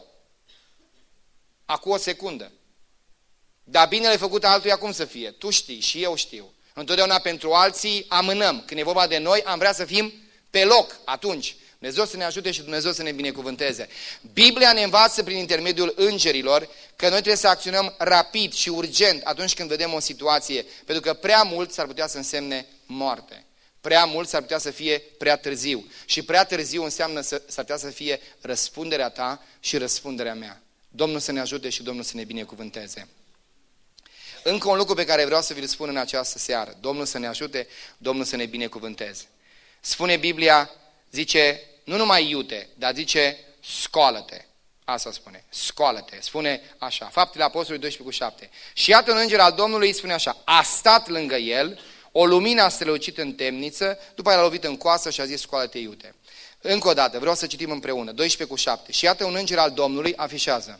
Acum o secundă. Dar binele făcut altuia cum să fie? Tu știi și eu știu. Întotdeauna pentru alții amânăm. Când e vorba de noi, am vrea să fim pe loc atunci. Dumnezeu să ne ajute și Dumnezeu să ne binecuvânteze. Biblia ne învață prin intermediul îngerilor că noi trebuie să acționăm rapid și urgent atunci când vedem o situație, pentru că prea mult s-ar putea să însemne moarte. Prea mult s-ar putea să fie prea târziu. Și prea târziu înseamnă s-ar putea să fie răspunderea ta și răspunderea mea. Domnul să ne ajute și Domnul să ne binecuvânteze. Încă un lucru pe care vreau să vi-l spun în această seară. Domnul să ne ajute, Domnul să ne binecuvânteze. Spune Biblia, zice, nu numai iute, dar zice, scoală-te. Asta spune, scoală-te. Spune așa, Faptele Apostolului 12:7. Și iată un înger al Domnului îi spune așa, a stat lângă el, o lumină a strălucit în temniță, după aia l-a lovit în coasă și a zis, scoală-te iute. Încă o dată, vreau să citim împreună, 12:7. Și iată un înger al Domnului, afișează.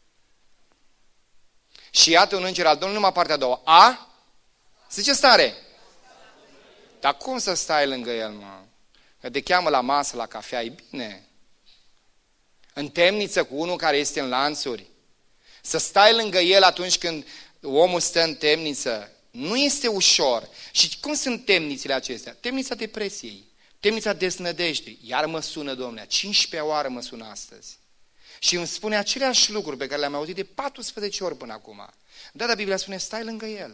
Și iată un înger al Domnului, numai partea a doua. Zice stare. Dar cum să stai lângă el, mă? Că te cheamă la masă, la cafea, e bine. În temniță cu unul care este în lanțuri. Să stai lângă el atunci când omul stă în temniță, nu este ușor. Și cum sunt temnițele acestea? Temnița depresiei, temnița desnădejdii. Iar mă sună, Domnule, 15 oară mă sună astăzi. Și îmi spune aceleași lucruri pe care le-am auzit de 14 ori până acum. Dar Biblia spune, stai lângă el.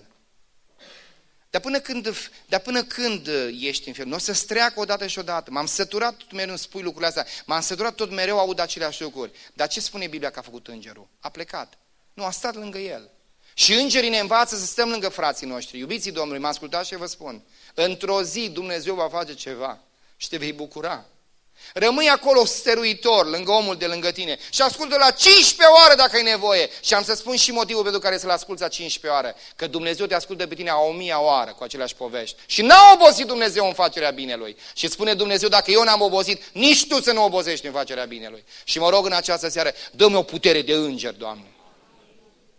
Dar până când ești în fel? Nu o să-ți treacă odată și odată. M-am săturat tot mereu, îmi spui lucrurile astea. M-am săturat tot mereu, aud aceleași lucruri. Dar ce spune Biblia că a făcut îngerul? A plecat. Nu, a stat lângă el. Și îngerii ne învață să stăm lângă frații noștri. Iubiții Domnului, mă ascultați și vă spun. Într-o zi Dumnezeu va face ceva și te vei bucura. Rămâi acolo stăruitor lângă omul de lângă tine și ascultă la 15 oară dacă ai nevoie. Și am să spun și motivul pentru care să-l asculți la 15 oară. Că Dumnezeu te ascultă pe tine a 1000 oară cu aceleași povești. Și n-a obosit Dumnezeu în facerea binelui. Și spune Dumnezeu, dacă eu n-am obosit, nici tu să nu obosești în facerea binelui. Și mă rog în această seară, dă-mi o putere de înger, Doamne.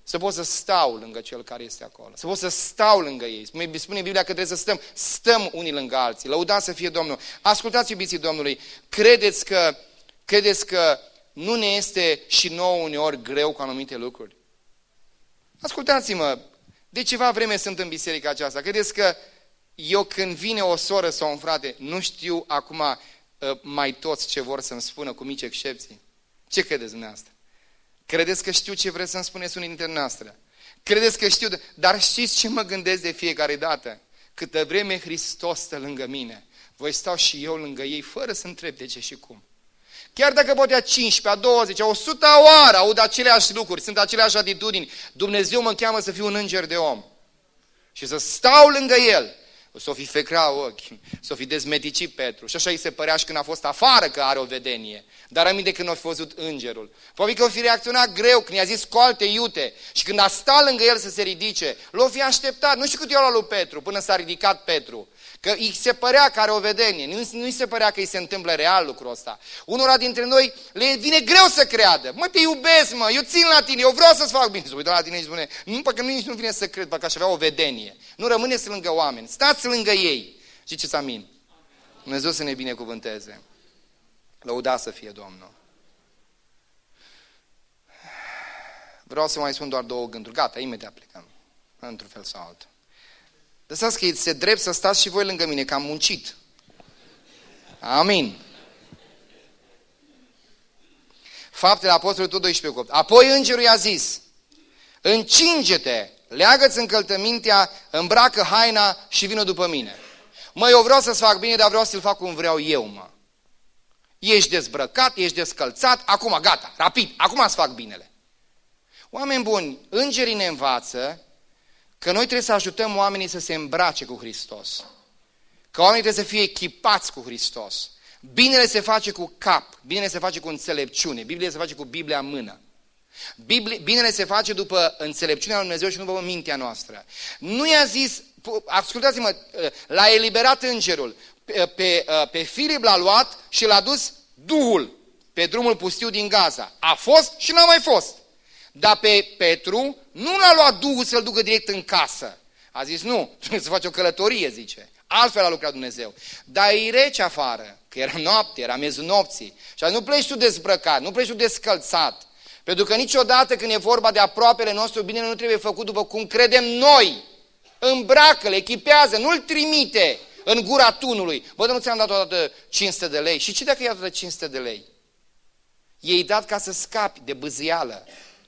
Să pot să stau lângă cel care este acolo. Să pot să stau lângă ei. Spune Biblia că trebuie să stăm unii lângă alții. Lăudați să fie Domnul. Ascultați, iubiții Domnului, credeți că nu ne este și nouă uneori greu cu anumite lucruri? Ascultați-mă, de ceva vreme sunt în biserica aceasta. Credeți că eu când vine o soră sau un frate, nu știu acum mai toți ce vor să-mi spună, cu mici excepții? Ce credeți dumneavoastră? Credeți că știu ce vreți să-mi spuneți unii dintre noastre? Credeți că știu, dar știți ce mă gândesc de fiecare dată? Câtă vreme Hristos stă lângă mine, voi stau și eu lângă ei, fără să întreb de ce și cum. Chiar dacă poate a 15, a 20, a 100 oară aud aceleași lucruri, sunt aceleași atitudini, Dumnezeu mă cheamă să fiu un înger de om. Și să stau lângă el. S-o fi fecra ochi, s-o fi dezmeticit Petru. Și așa îi se părea și când a fost afară că are o vedenie. Dar aminte când a văzut îngerul. Probabil că o fi reacționat greu când i-a zis scoalte iute. Și când a stat lângă el să se ridice, l-o fi așteptat. Nu știu cât i-a luat lui Petru până s-a ridicat Petru. Că îi se părea că are o vedenie. Nu îi se părea că îi se întâmplă real lucrul ăsta. Unora dintre noi le vine greu să creadă. Mă, te iubesc, mă, eu țin la tine, eu vreau să-ți fac bine. Se uită la tine și spune, nici nu vine să cred, că aș avea o vedenie. Nu rămâneți lângă oameni, stați lângă ei. Ziceți amin. Dumnezeu să ne binecuvânteze. Lăudați să fie Domnul. Vreau să mai spun doar două gânduri. Gata, imediat plecăm. Într-un fel sau altul. Lăsați că este drept să stați și voi lângă mine, că am muncit. Amin. Faptele Apostolului 12:8. Apoi îngerul i-a zis, încinge-te, leagă-ți încălțămintea, îmbracă haina și vină după mine. Mă, eu vreau să-ți fac bine, dar vreau să-l fac cum vreau eu, mă. Ești dezbrăcat, ești descălțat, acum gata, rapid, acum îți fac binele. Oameni buni, îngerii ne învață că noi trebuie să ajutăm oamenii să se îmbrace cu Hristos. Că oamenii trebuie să fie echipați cu Hristos. Binele se face cu cap, binele se face cu înțelepciune, Biblia se face cu Biblia în mână. Binele se face după înțelepciunea lui Dumnezeu și nu după mintea noastră. Nu i-a zis, ascultați-mă, l-a eliberat îngerul, pe Filip l-a luat și l-a dus Duhul pe drumul pustiu din Gaza. A fost și n-a mai fost. Dar pe Petru nu l-a luat Duhul să-l ducă direct în casă. A zis nu, trebuie să faci o călătorie, zice. Altfel a lucrat Dumnezeu. Dar e rece afară, că era noapte, era miezul nopții. Și a zis, nu pleci tu dezbrăcat, nu pleci tu descălțat. Pentru că niciodată când e vorba de aproapele nostru, binele nu trebuie făcut după cum credem noi. Îmbracă-l, echipează, nu-l trimite în gura tunului. Bă, dar nu ți-am dat odată 500 de lei? Și ce dacă i-a dat 500 de lei? I-ai dat ca să scapi de bâzială.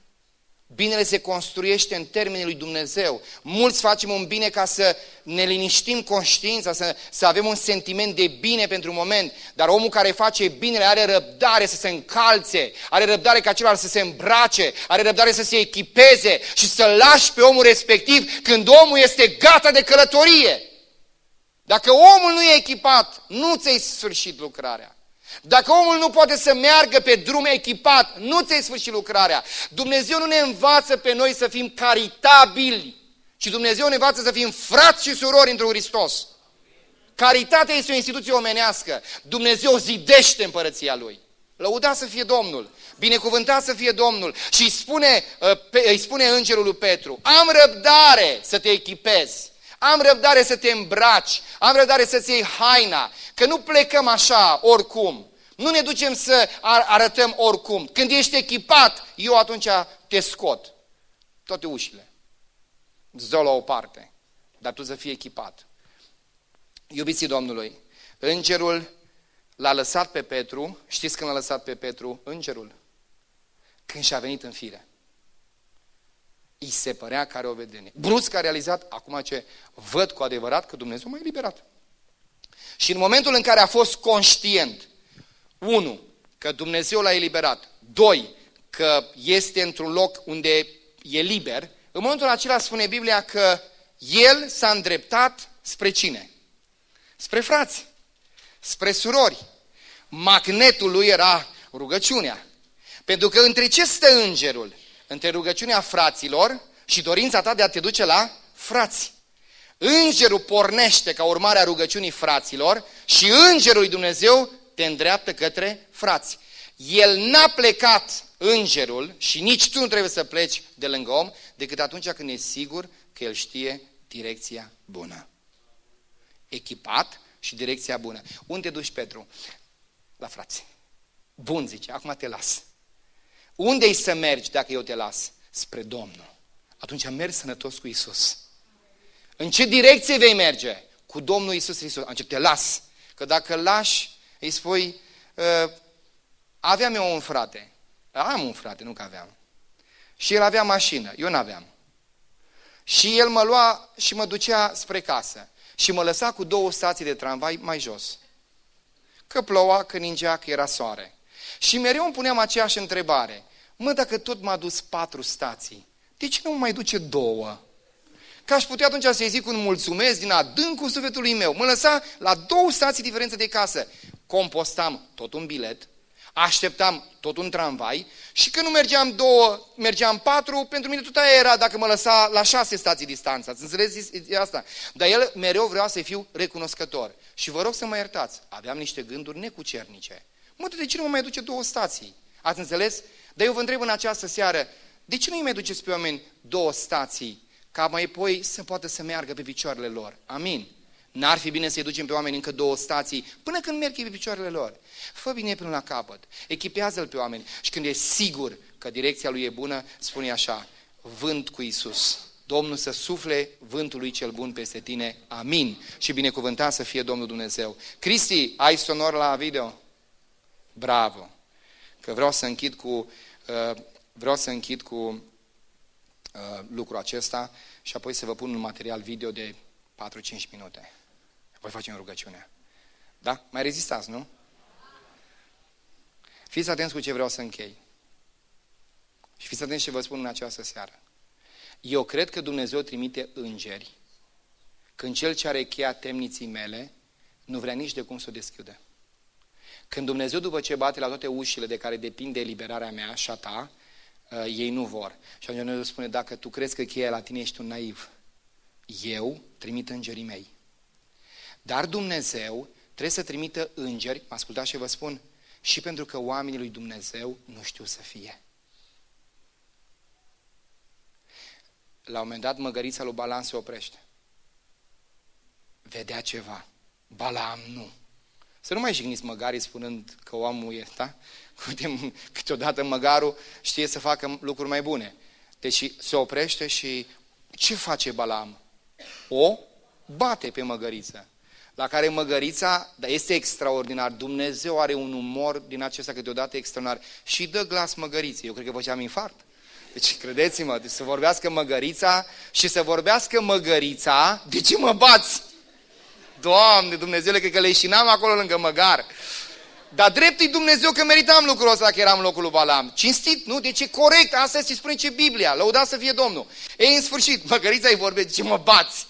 Binele se construiește în termenii lui Dumnezeu. Mulți facem un bine ca să ne liniștim conștiința, să avem un sentiment de bine pentru un moment, dar omul care face binele are răbdare să se încalțe, are răbdare ca celălalt să se îmbrace, are răbdare să se echipeze și să lași pe omul respectiv când omul este gata de călătorie. Dacă omul nu e echipat, nu ți-ai sfârșit lucrarea. Dacă omul nu poate să meargă pe drum echipat, nu ți-ai sfârșit lucrarea. Dumnezeu nu ne învață pe noi să fim caritabili, ci Dumnezeu ne învață să fim frați și surori într-un Hristos. Caritatea este o instituție omenească. Dumnezeu zidește împărăția Lui. Lăudat să fie Domnul, binecuvântat să fie Domnul. Și îi spune îngerul lui Petru, am răbdare să te echipezi. Am răbdare să te îmbraci, am răbdare să-ți iei haina, că nu plecăm așa oricum. Nu ne ducem să arătăm oricum. Când ești echipat, eu atunci te scot. Toate ușile. Îți dau la o parte, dar tu să fii echipat. Iubiții Domnului, îngerul l-a lăsat pe Petru, știți când l-a lăsat pe Petru îngerul? Când și-a venit în fire. Îi se părea că are o vedenie. Brusc a realizat, acum ce văd cu adevărat că Dumnezeu m-a eliberat. Și în momentul în care a fost conștient, 1, că Dumnezeu l-a eliberat, 2, că este într-un loc unde e liber, în momentul acela spune Biblia că el s-a îndreptat spre cine? Spre frați, spre surori. Magnetul lui era rugăciunea. Pentru că între ce stă îngerul? Între rugăciunea fraților și dorința ta de a te duce la frați. Îngerul pornește ca urmare a rugăciunii fraților și îngerul lui Dumnezeu te îndreaptă către frați. El n-a plecat îngerul și nici tu nu trebuie să pleci de lângă om decât atunci când ești sigur că el știe direcția bună. Echipat și direcția bună. Unde te duci, Petru? La frații. Bun, zice, acum te las. Unde-i să mergi dacă eu te las? Spre Domnul. Atunci mergi sănătos cu Iisus. În ce direcție vei merge? Cu Domnul Iisus Hristos. Atunci te las. Că dacă lași, îi spui, aveam eu un frate. Am un frate, nu că aveam. Și el avea mașină, eu n-aveam. Și el mă lua și mă ducea spre casă. Și mă lăsa cu 2 stații de tramvai mai jos. Că ploua, că ningea, că era soare. Și mereu îmi puneam aceeași întrebare. Mă, dacă tot m-a dus 4 stații, de ce nu mă mai duce 2? Că aș putea atunci să-i zic un mulțumesc din adâncul sufletului meu. Mă lăsa la 2 stații diferențe de casă. Compostam tot un bilet, așteptam tot un tramvai și când nu mergeam 2, mergeam 4, pentru mine tot aia era dacă mă lăsa la 6 stații distanță. Ați înțeles asta? Dar el mereu vrea să fiu recunoscător. Și vă rog să mă iertați, aveam niște gânduri necucernice. Mă, de ce nu mă mai duce 2 stații? Ați înțeles? Dar eu vă întreb în această seară, de ce nu-i mai duceți pe oameni 2 stații, ca mai apoi să poată să meargă pe picioarele lor? Amin. N-ar fi bine să-i ducem pe oameni încă 2 stații, până când merg pe picioarele lor. Fă bine până la capăt, echipează-l pe oameni și când e sigur că direcția lui e bună, spune așa, vânt cu Iisus. Domnul să sufle vântul lui cel bun peste tine. Amin. Și binecuvântat să fie Domnul Dumnezeu. Cristi, ai sonor la video? Bravo. Că vreau să închid cu lucrul acesta și apoi să vă pun un material video de 4-5 minute. Apoi facem rugăciunea. Da? Mai rezistați, nu? Fiți atenți cu ce vreau să închei. Și fiți atenți ce vă spun în această seară. Eu cred că Dumnezeu trimite îngeri când cel ce are cheia temniții mele nu vrea nici de cum să o deschidă. Când Dumnezeu, după ce bate la toate ușile de care depinde eliberarea mea și a ta, ei nu vor. Și atunci Dumnezeu spune, dacă tu crezi că cheia la tine, ești un naiv. Eu trimit îngerii mei. Dar Dumnezeu trebuie să trimită îngeri, mă ascultați și vă spun, și pentru că oamenii lui Dumnezeu nu știu să fie. La un moment dat, măgărița lui Balaam se oprește. Vedea ceva. Balaam nu. Să nu mai jigniți măgarii spunând că omul e, da? Uite, câteodată măgarul știe să facă lucruri mai bune. Deci se oprește și ce face Balaam? O bate pe măgăriță. La care măgărița, dar este extraordinar, Dumnezeu are un umor din acesta câteodată extraordinar și dă glas măgăriței. Eu cred că făceam infart. Deci credeți-mă, deci să vorbească măgărița și să vorbească măgărița, de ce mă bați? Doamne, Dumnezeule, cred că leșinam acolo lângă măgar. Dar drept-i Dumnezeu că meritam lucrul ăsta că eram în locul lui Balaam. Cinstit, nu? Deci e corect, asta se spune ce Biblia, lăudat să fie Domnul. Ei, în sfârșit, măgărița îi vorbește, de ce mă bați?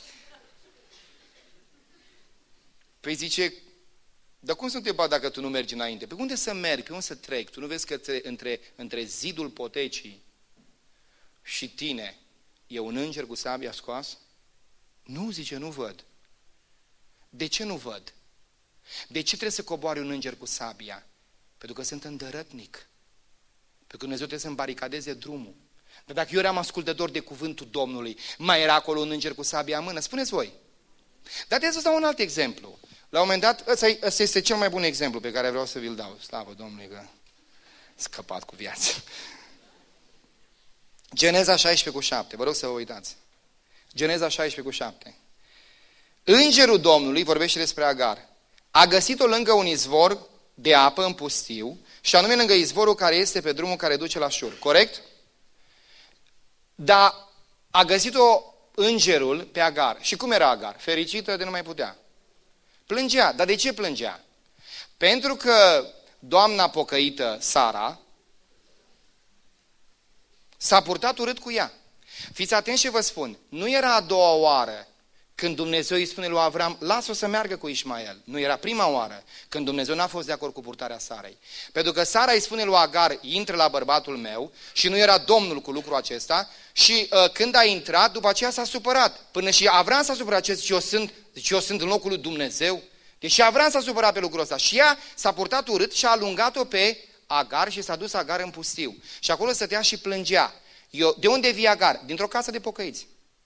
Păi zice, dar cum să te bat dacă tu nu mergi înainte? Pe unde să merg? Pe unde să trec? Tu nu vezi că între zidul potecii și tine e un înger cu sabia scoasă? Nu, zice, nu văd. De ce nu văd? De ce trebuie să coboare un înger cu sabia? Pentru că sunt îndărătnic. Pentru că Dumnezeu trebuie să-mi baricadeze drumul. Dar dacă eu eram ascultător de cuvântul Domnului, mai era acolo un înger cu sabia în mână? Spuneți voi. Dar trebuie să dau un alt exemplu. La un moment dat, ăsta este cel mai bun exemplu pe care vreau să vi-l dau. Slavă Domnului că scăpat cu viață. Geneza 16:7. Vă rog să vă uitați. Geneza 16:7. Îngerul Domnului, vorbește despre Agar, a găsit-o lângă un izvor de apă în pustiu și anume lângă izvorul care este pe drumul care duce la Șur. Corect? Dar a găsit-o îngerul pe Agar. Și cum era Agar? Fericită de nu mai putea. Plângea. Dar de ce plângea? Pentru că doamna pocăită, Sara, s-a purtat urât cu ea. Fiți atenți ce vă spun. Nu era a doua oară când Dumnezeu îi spune lui Avram, lasă-o să meargă cu Ismael. Nu era prima oară când Dumnezeu n-a fost de acord cu purtarea Sarei. Pentru că Sara îi spune lui Agar, intră la bărbatul meu și nu era Domnul cu lucrul acesta și când a intrat, după aceea s-a supărat. Până și Avram s-a supărat, zice, eu sunt în locul lui Dumnezeu. Deci Avram s-a supărat pe lucrul ăsta și ea s-a purtat urât și a alungat-o pe Agar și s-a dus Agar în pustiu. Și acolo stătea și plângea. De unde vii, Agar? Dintr-o casă de pocăiți.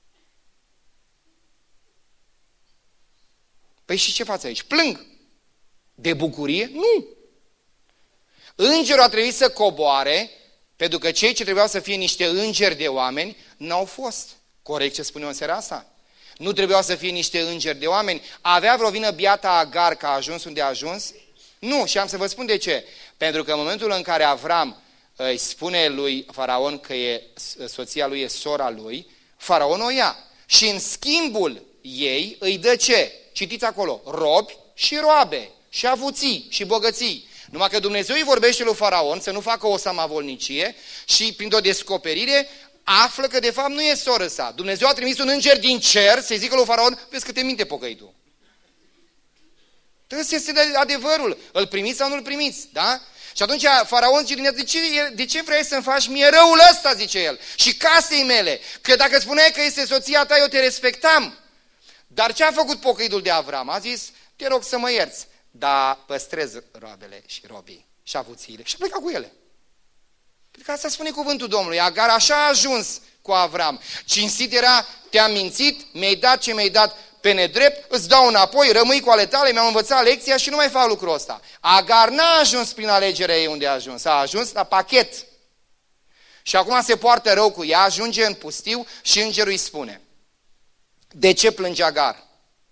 Păi și ce faci aici? Plâng. De bucurie? Nu. Îngerul a trebuit să coboare, pentru că cei ce trebuiau să fie niște îngeri de oameni n-au fost. Corect ce spune eu în seara asta? Nu trebuiau să fie niște îngeri de oameni. Avea vreo vină biata Agar că a ajuns unde a ajuns? Nu, și am să vă spun de ce. Pentru că în momentul în care Avram îi spune lui Faraon că soția lui e sora lui, Faraon o ia. Și în schimbul ei îi dă ce? Citiți acolo, robi și roabe, și avuții, și bogății. Numai că Dumnezeu îi vorbește lui Faraon să nu facă o samavolnicie și printr-o descoperire află că de fapt nu e soră sa. Dumnezeu a trimis un înger din cer să-i zică lui Faraon, vezi că te minte pocăitul. Trebuie să este adevărul, îl primiți sau nu îl primiți, da? Și atunci Faraon zice, de ce vrei să-mi faci mie răul ăsta, zice el, și casei mele, că dacă spuneai că este soția ta, eu te respectam. Dar ce a făcut pocăitul de Avram? A zis, te rog să mă ierți, dar păstrez roabele și robii și avuțiile și a plecat cu ele. Pentru că asta spune cuvântul Domnului. Agar așa a ajuns cu Avram. Cinstit era, te-am mințit, mi-ai dat ce mi-ai dat pe nedrept, îți dau înapoi, rămâi cu ale tale, mi-am învățat lecția și nu mai fac lucrul ăsta. Agar n-a ajuns prin alegerea ei unde a ajuns, a ajuns la pachet. Și acum se poartă rău cu ea, ajunge în pustiu și îngerul îi spune, de ce plânge Agar?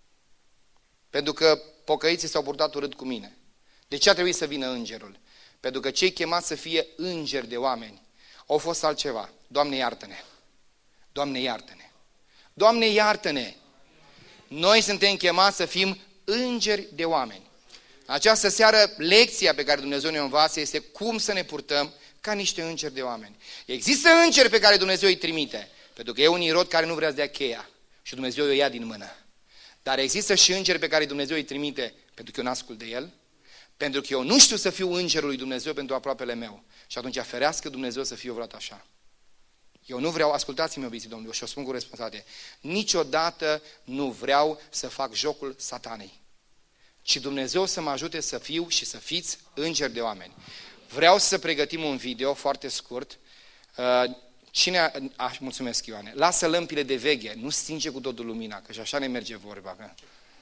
Pentru că pocăiții s-au purtat urât cu mine. De ce a trebuit să vină îngerul? Pentru că cei chemați să fie îngeri de oameni au fost altceva. Doamne, iartă-ne! Doamne, iartă-ne! Doamne, iartă-ne! Noi suntem chemați să fim îngeri de oameni. Această seară, lecția pe care Dumnezeu ne învață este cum să ne purtăm ca niște îngeri de oameni. Există îngeri pe care Dumnezeu îi trimite, pentru că e un irod care nu vrea să dea cheia și Dumnezeu o ia din mână. Dar există și îngeri pe care Dumnezeu îi trimite, pentru că eu n-ascult de El, pentru că eu nu știu să fiu îngerul lui Dumnezeu pentru aproapele meu. Și atunci ferească Dumnezeu să fiu vreodată așa. Eu nu vreau, ascultați-mă, iubiții Domnului, și o spun cu responsabilitate, niciodată nu vreau să fac jocul satanei, ci Dumnezeu să mă ajute să fiu și să fiți îngeri de oameni. Vreau să pregătim un video foarte scurt. Mulțumesc, Ioane. Lasă lămpile de veche, nu stinge cu totul lumina, că și așa ne merge vorba. Că...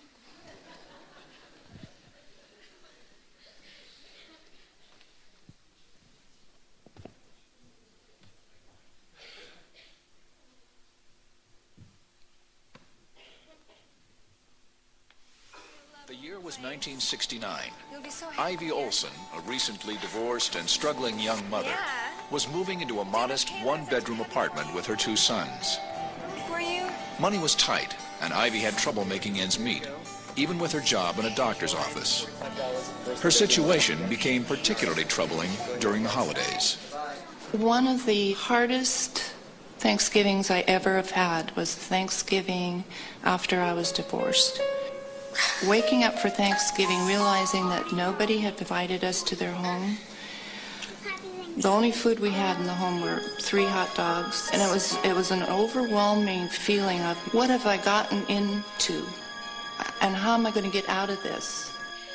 The year was 1969. Ivy Olson, a recently divorced and struggling young mother, was moving into a modest one-bedroom apartment with her two sons. Money was tight, and Ivy had trouble making ends meet, even with her job in a doctor's office. Her situation became particularly troubling during the holidays. One of the hardest Thanksgivings I ever have had was Thanksgiving after I was divorced. Waking up for Thanksgiving, realizing that nobody had invited us to their home. The only food we had in the home were 3 hot dogs, and it was an overwhelming feeling of what have I gotten into, and how am I going to get out of this?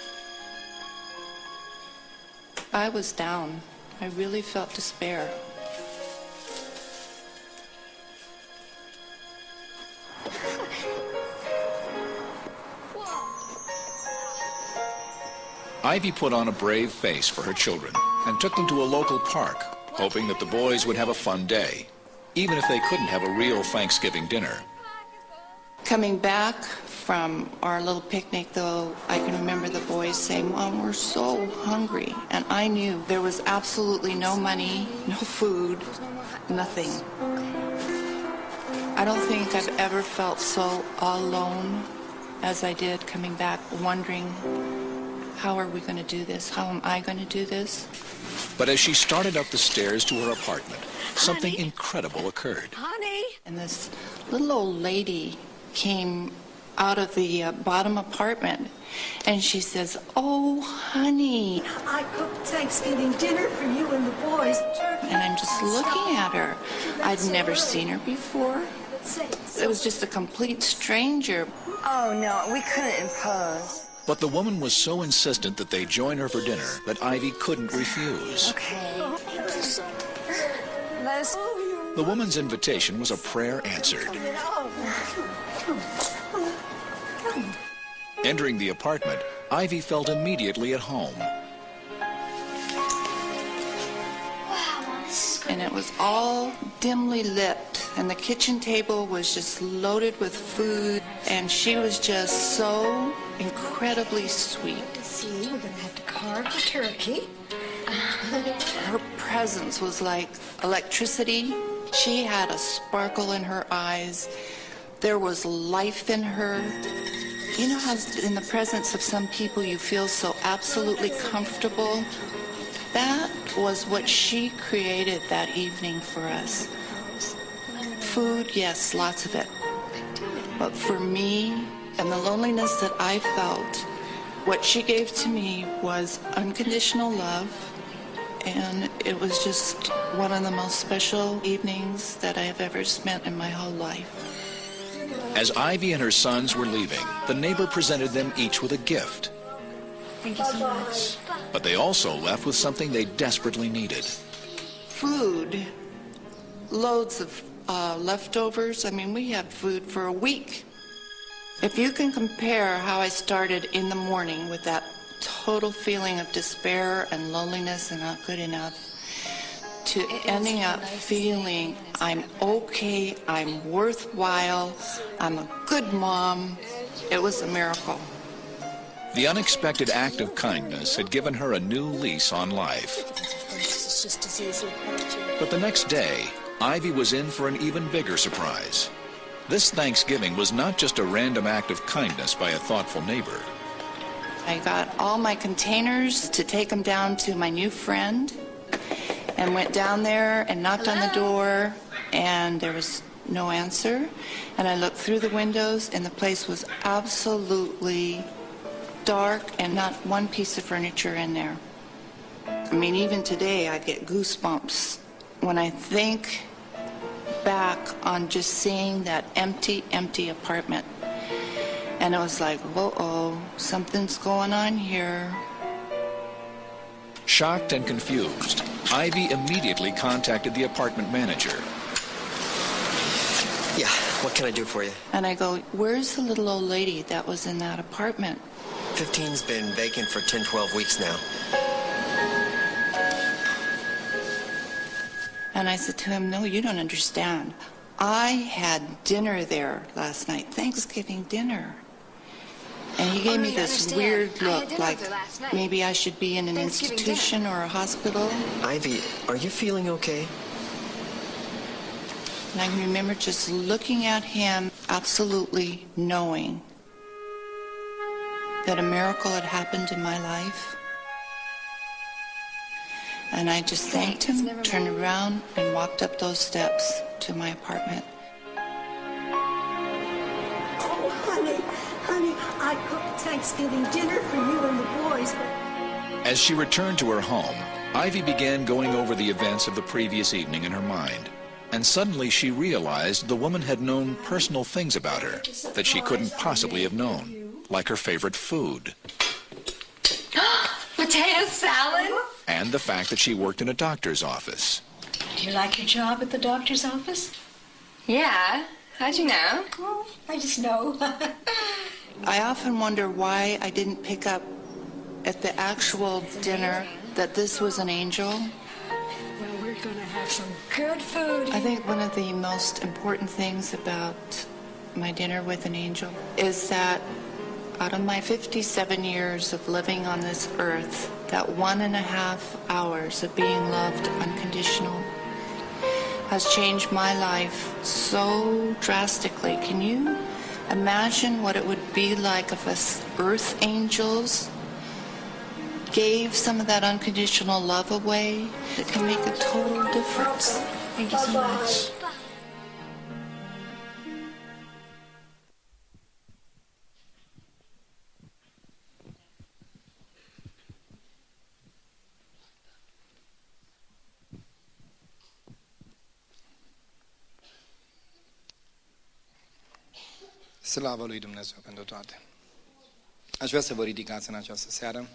I was down. I really felt despair. Ivy put on a brave face for her children and took them to a local park, hoping that the boys would have a fun day, even if they couldn't have a real Thanksgiving dinner. Coming back from our little picnic, though, I can remember the boys saying, "Mom, we're so hungry." And I knew there was absolutely no money, no food, nothing. I don't think I've ever felt so alone as I did coming back, wondering, how are we going to do this? How am I going to do this? But as she started up the stairs to her apartment, something incredible occurred. Honey! And this little old lady came out of the bottom apartment, and she says, "Oh, honey." I cooked Thanksgiving dinner for you and the boys. And I'm just looking at her. I'd never seen her before. It was just a complete stranger. Oh, no, we couldn't impose. But the woman was so insistent that they join her for dinner that Ivy couldn't refuse. Okay. The woman's invitation was a prayer answered. Entering the apartment, Ivy felt immediately at home. And it was all dimly lit, and the kitchen table was just loaded with food, and she was just so incredibly sweet. See, we're gonna have to carve the turkey. Her presence was like electricity. She had a sparkle in her eyes. There was life in her. You know how in the presence of some people you feel so absolutely comfortable? That was what she created that evening for us. Food, yes, lots of it. But for me, and the loneliness that I felt, what she gave to me was unconditional love. And it was just one of the most special evenings that I have ever spent in my whole life. As Ivy and her sons were leaving, the neighbor presented them each with a gift. Thank you so much. But they also left with something they desperately needed. Food, loads of leftovers. I mean, we had food for a week. If you can compare how I started in the morning with that total feeling of despair and loneliness and not good enough, to ending up feeling I'm okay, I'm worthwhile, I'm a good mom, it was a miracle. The unexpected act of kindness had given her a new lease on life. But the next day, Ivy was in for an even bigger surprise. This Thanksgiving was not just a random act of kindness by a thoughtful neighbor. I got all my containers to take them down to my new friend, and went down there and knocked on the door, and there was no answer. And I looked through the windows, and the place was absolutely dark and not one piece of furniture in there. I mean, even today I get goosebumps when I think back on just seeing that empty apartment. And it was like, whoa, something's going on here. Shocked and confused, Ivy immediately contacted the apartment manager. Yeah, what can I do for you? And I go, where's the little old lady that was in that apartment? 15's been vacant for 10, 12 weeks now. And I said to him, no, you don't understand. I had dinner there last night, Thanksgiving dinner. And he gave me this weird look, like maybe I should be in an institution or a hospital. Ivy, are you feeling okay? And I remember just looking at him, absolutely knowing that a miracle had happened in my life. And I just thanked him, turned around, and walked up those steps to my apartment. Oh, honey, I cooked Thanksgiving dinner for you and the boys, but... As she returned to her home, Ivy began going over the events of the previous evening in her mind. And suddenly she realized the woman had known personal things about her that she couldn't possibly have known, like her favorite food. Potato salad? And the fact that she worked in a doctor's office. Do you like your job at the doctor's office? Yeah. How'd you know? Well, I just know. I often wonder why I didn't pick up at the actual dinner that this was an angel. Well, we're going to have some good food. I think one of the most important things about my dinner with an angel is that out of my 57 years of living on this earth, that 1.5 hours of being loved unconditional has changed my life so drastically. Can you imagine what it would be like if us earth angels gave some of that unconditional love away? It can make a total difference. Thank you so much. Slavă lui Dumnezeu pentru toate. Aș vrea să vă ridicați în această seară.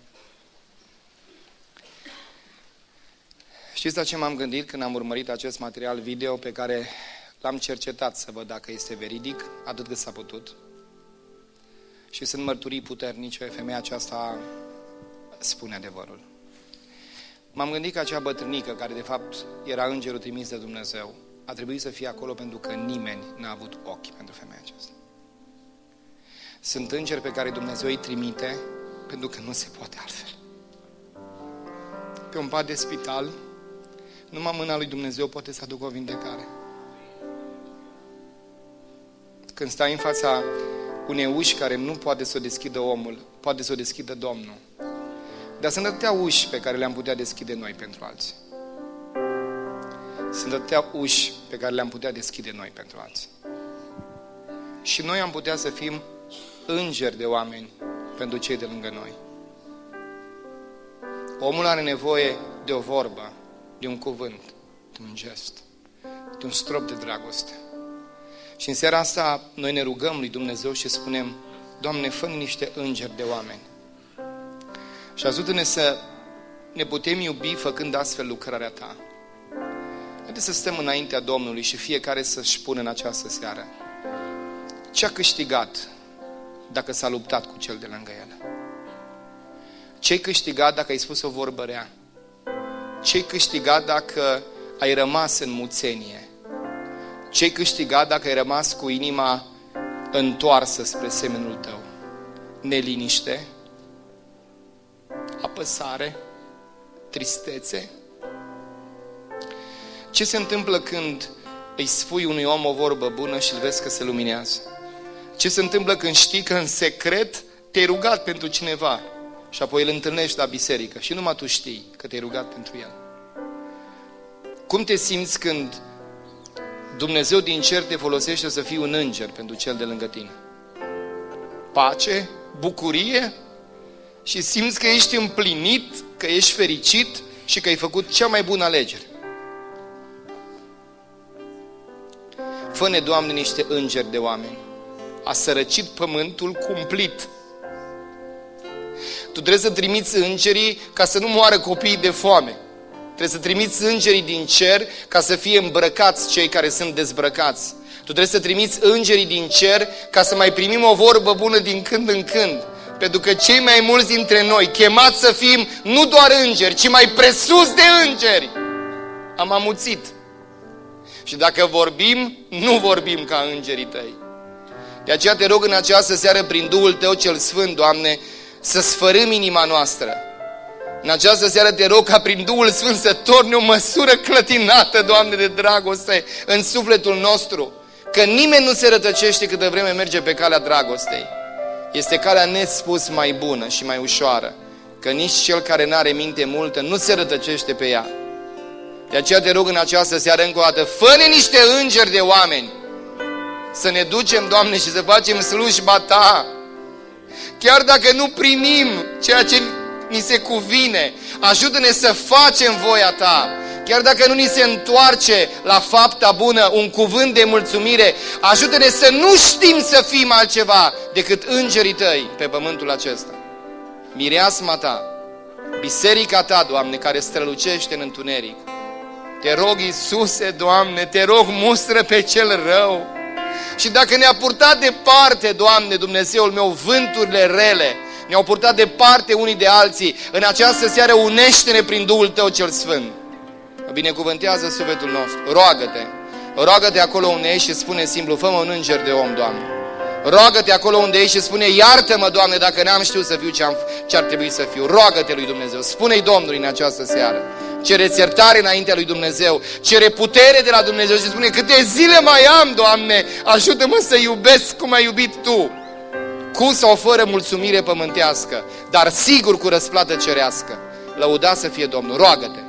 Știți la ce m-am gândit când am urmărit acest material video pe care l-am cercetat să văd dacă este veridic, atât cât s-a putut. Și sunt mărturii puternice, femeia aceasta spune adevărul. M-am gândit că acea bătrânică, care de fapt era îngerul trimis de Dumnezeu, a trebuit să fie acolo pentru că nimeni n-a avut ochi pentru femeia aceasta. Sunt îngeri pe care Dumnezeu îi trimite pentru că nu se poate altfel. Pe un pat de spital, numai mâna lui Dumnezeu poate să aducă o vindecare. Când stai în fața unei uși care nu poate să o deschidă omul, poate să o deschidă Domnul. Dar sunt atâtea uși pe care le-am putea deschide noi pentru alții. Sunt atâtea uși pe care le-am putea deschide noi pentru alții. Și noi am putea să fim îngeri de oameni pentru cei de lângă noi. Omul are nevoie de o vorbă, de un cuvânt, de un gest, de un strop de dragoste. Și în seara asta noi ne rugăm lui Dumnezeu și spunem: Doamne, fă niște îngeri de oameni. Și ajută-ne să ne putem iubi făcând astfel lucrarea Ta. Haideți să stăm înaintea Domnului și fiecare să-și pună în această seară ce a câștigat dacă s-a luptat cu cel de lângă el. Ce-ai câștigat dacă ai spus o vorbă rea? Ce-ai câștigat dacă ai rămas în muțenie? Ce-ai câștigat dacă ai rămas cu inima întoarsă spre semenul tău? Neliniște? Apăsare? Tristețe? Ce se întâmplă când îi spui unui om o vorbă bună și îl vezi că se luminează? Ce se întâmplă când știi că în secret te-ai rugat pentru cineva și apoi îl întâlnești la biserică și numai tu știi că te-ai rugat pentru el? Cum te simți când Dumnezeu din cer te folosește să fii un înger pentru cel de lângă tine? Pace? Bucurie? Și simți că ești împlinit, că ești fericit și că ai făcut cea mai bună alegere. Fă-ne, Doamne, niște îngeri de oameni. A sărăcit pământul cumplit. Tu trebuie să trimiți îngerii ca să nu moară copiii de foame. Trebuie să trimiți îngerii din cer ca să fie îmbrăcați cei care sunt dezbrăcați. Tu trebuie să trimiți îngerii din cer ca să mai primim o vorbă bună din când în când. Pentru că cei mai mulți dintre noi, chemați să fim nu doar îngeri, ci mai presus de îngeri, am amuțit. Și dacă vorbim, nu vorbim ca îngerii Tăi. De aceea te rog în această seară, prin Duhul Tău cel Sfânt, Doamne, să sfărâm inima noastră. În această seară te rog ca prin Duhul Sfânt să torni o măsură clătinată, Doamne, de dragoste în sufletul nostru. Că nimeni nu se rătăcește câtă vreme merge pe calea dragostei. Este calea nespus mai bună și mai ușoară. Că nici cel care n-are minte multă nu se rătăcește pe ea. De aceea te rog în această seară încă o dată, fă-ne niște îngeri de oameni. Să ne ducem, Doamne, și să facem slujba Ta. Chiar dacă nu primim ceea ce ni se cuvine, ajută-ne să facem voia Ta. Chiar dacă nu ni se întoarce la fapta bună un cuvânt de mulțumire, ajută-ne să nu știm să fim altceva decât îngerii Tăi pe pământul acesta. Mireasma Ta, biserica Ta, Doamne, care strălucește în întuneric. Te rog, Iisuse, Doamne, te rog, mustră pe cel rău. Și dacă ne-a purtat departe, Doamne, Dumnezeul meu, vânturile rele, ne-au purtat departe unii de alții, în această seară unește-ne prin Duhul Tău cel Sfânt. Binecuvântează sufletul nostru. Roagă-te. Roagă-te acolo unde ești și spune simplu, fă-mă un înger de om, Doamne. Roagă-te acolo unde ești și spune, iartă-mă, Doamne, dacă n-am știut să fiu ce ar trebui să fiu. Roagă-te lui Dumnezeu. Spune-i Domnului în această seară. Cere-ți iertare înaintea lui Dumnezeu. Cere putere de la Dumnezeu și spune, câte zile mai am, Doamne, ajută-mă să iubesc cum ai iubit Tu. Cu sau fără mulțumire pământească, dar sigur cu răsplată cerească. Lăudat să fie Domnul. Roagă-te.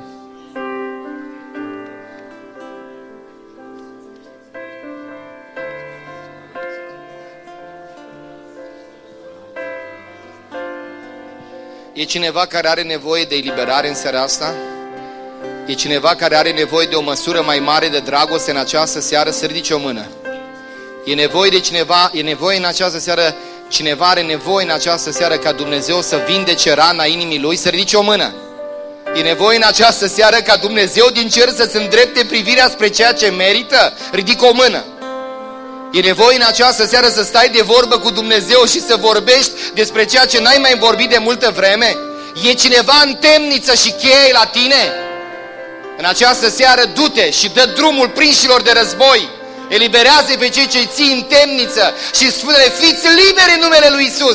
E cineva care are nevoie de eliberare în seara asta? E cineva care are nevoie de o măsură mai mare de dragoste în această seară? Să ridice o mână. E nevoie de cineva, e nevoie în această seară Cineva are nevoie în această seară ca Dumnezeu să vindece rana inimii lui? Să ridice o mână. E nevoie în această seară ca Dumnezeu din cer să-ți îndrepte privirea spre ceea ce merită? Ridică o mână. E nevoie în această seară să stai de vorbă cu Dumnezeu și să vorbești despre ceea ce n-ai mai vorbit de multă vreme? E cineva în temniță și cheia e la tine? În această seară du-te și dă drumul prinșilor de război. Eliberează pe cei ce ții în temniță și spune-le: fiți liberi în numele lui Isus.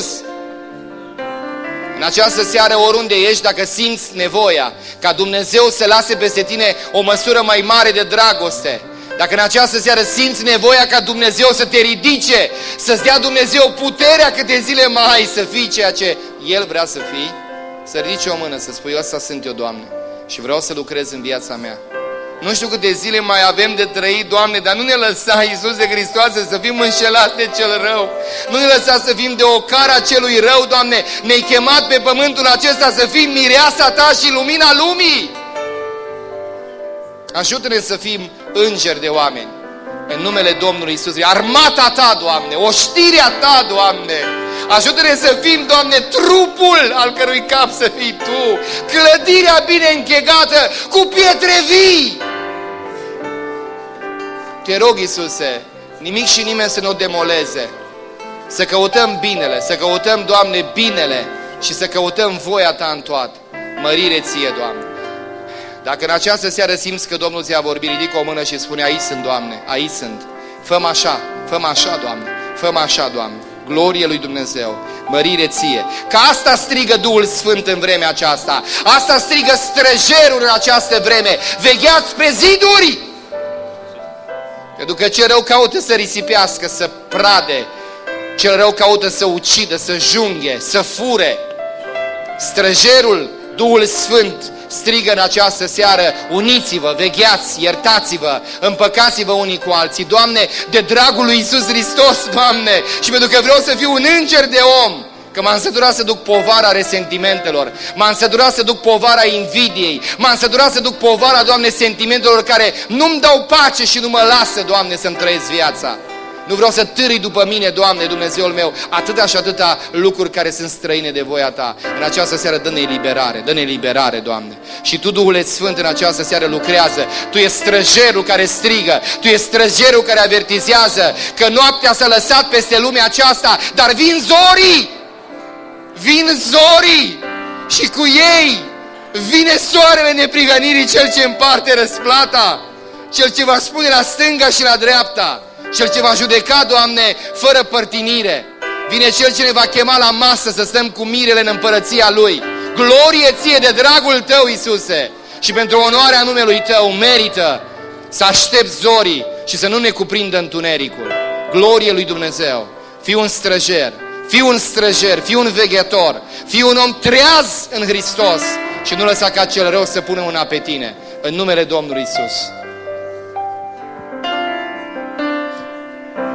În această seară, oriunde ești, dacă simți nevoia ca Dumnezeu să lase peste tine o măsură mai mare de dragoste, dacă în această seară simți nevoia ca Dumnezeu să te ridice, să-ți dea Dumnezeu puterea câte zile mai ai să fii ceea ce El vrea să fii, să ridici o mână, să spui: ăsta sunt eu, Doamne, și vreau să lucrez în viața mea. Nu știu câte zile mai avem de trăit, Doamne, dar nu ne lăsa, Iisuse Hristoase, să fim înșelați de cel rău. Nu ne lăsa să fim de ocara celui rău, Doamne. Ne-ai chemat pe pământul acesta să fim mireasa Ta și lumina lumii. Ajută-ne să fim îngeri de oameni. În numele Domnului Iisus, armata Ta, Doamne, oștirea Ta, Doamne. Ajută-ne să fim, Doamne, trupul al cărui cap să fii Tu, clădirea bine închegată cu pietre vii. Te rog, Iisuse, nimic și nimeni să nu o demoleze. Să căutăm binele, să căutăm, Doamne, binele și să căutăm voia Ta în toate. Mărire Ție, Doamne. Dacă în această seară simți că Domnul ți-a vorbit, ridică o mână și spune: aici sunt, Doamne, aici sunt. Fă-mă așa, fă-mă așa, Doamne, fă-mă așa, Doamne. Glorie lui Dumnezeu, mărire Ție. Că asta strigă Duhul Sfânt în vremea aceasta. Asta strigă străjerul în această vreme. Vegheați pe ziduri! Pentru că cel rău caută să risipească, să prade. Cel rău caută să ucidă, să junghe, să fure. Străjerul, Duhul Sfânt, strigă în această seară: uniți-vă, vegheați, iertați-vă, împăcați-vă unii cu alții. Doamne, de dragul lui Iisus Hristos, Doamne, și pentru că vreau să fiu un înger de om, că m-am săturat să duc povara resentimentelor, m-am săturat să duc povara invidiei, m-am săturat să duc povara, Doamne, sentimentelor care nu-mi dau pace și nu mă lasă, Doamne, să-mi trăiesc viața. Nu vreau să târâi după mine, Doamne, Dumnezeul meu, atâta și atâta lucruri care sunt străine de voia Ta. În această seară dă-ne eliberare, dă-ne eliberare, Doamne. Și Tu, Duhul Sfânt, în această seară lucrează. Tu ești străjerul care strigă, Tu ești străjerul care avertizează că noaptea s-a lăsat peste lumea aceasta, dar vin zorii! Vin zorii! Și cu ei vine soarele neprihănirii, Cel ce împarte răsplata, Cel ce va spune la stânga și la dreapta, Cel ce va judeca, Doamne, fără părtinire. Vine Cel ce ne va chema la masă să stăm cu mirele în împărăția Lui. Glorie Ție de dragul Tău, Iisuse! Și pentru onoarea numelui Tău merită să aștepți zorii și să nu ne cuprindă întunericul. Glorie lui Dumnezeu! Fii un străjer, fii un străjer, fii un veghetor, fii un om treaz în Hristos și nu lăsa ca cel rău să pună mâna pe tine. În numele Domnului Iisus.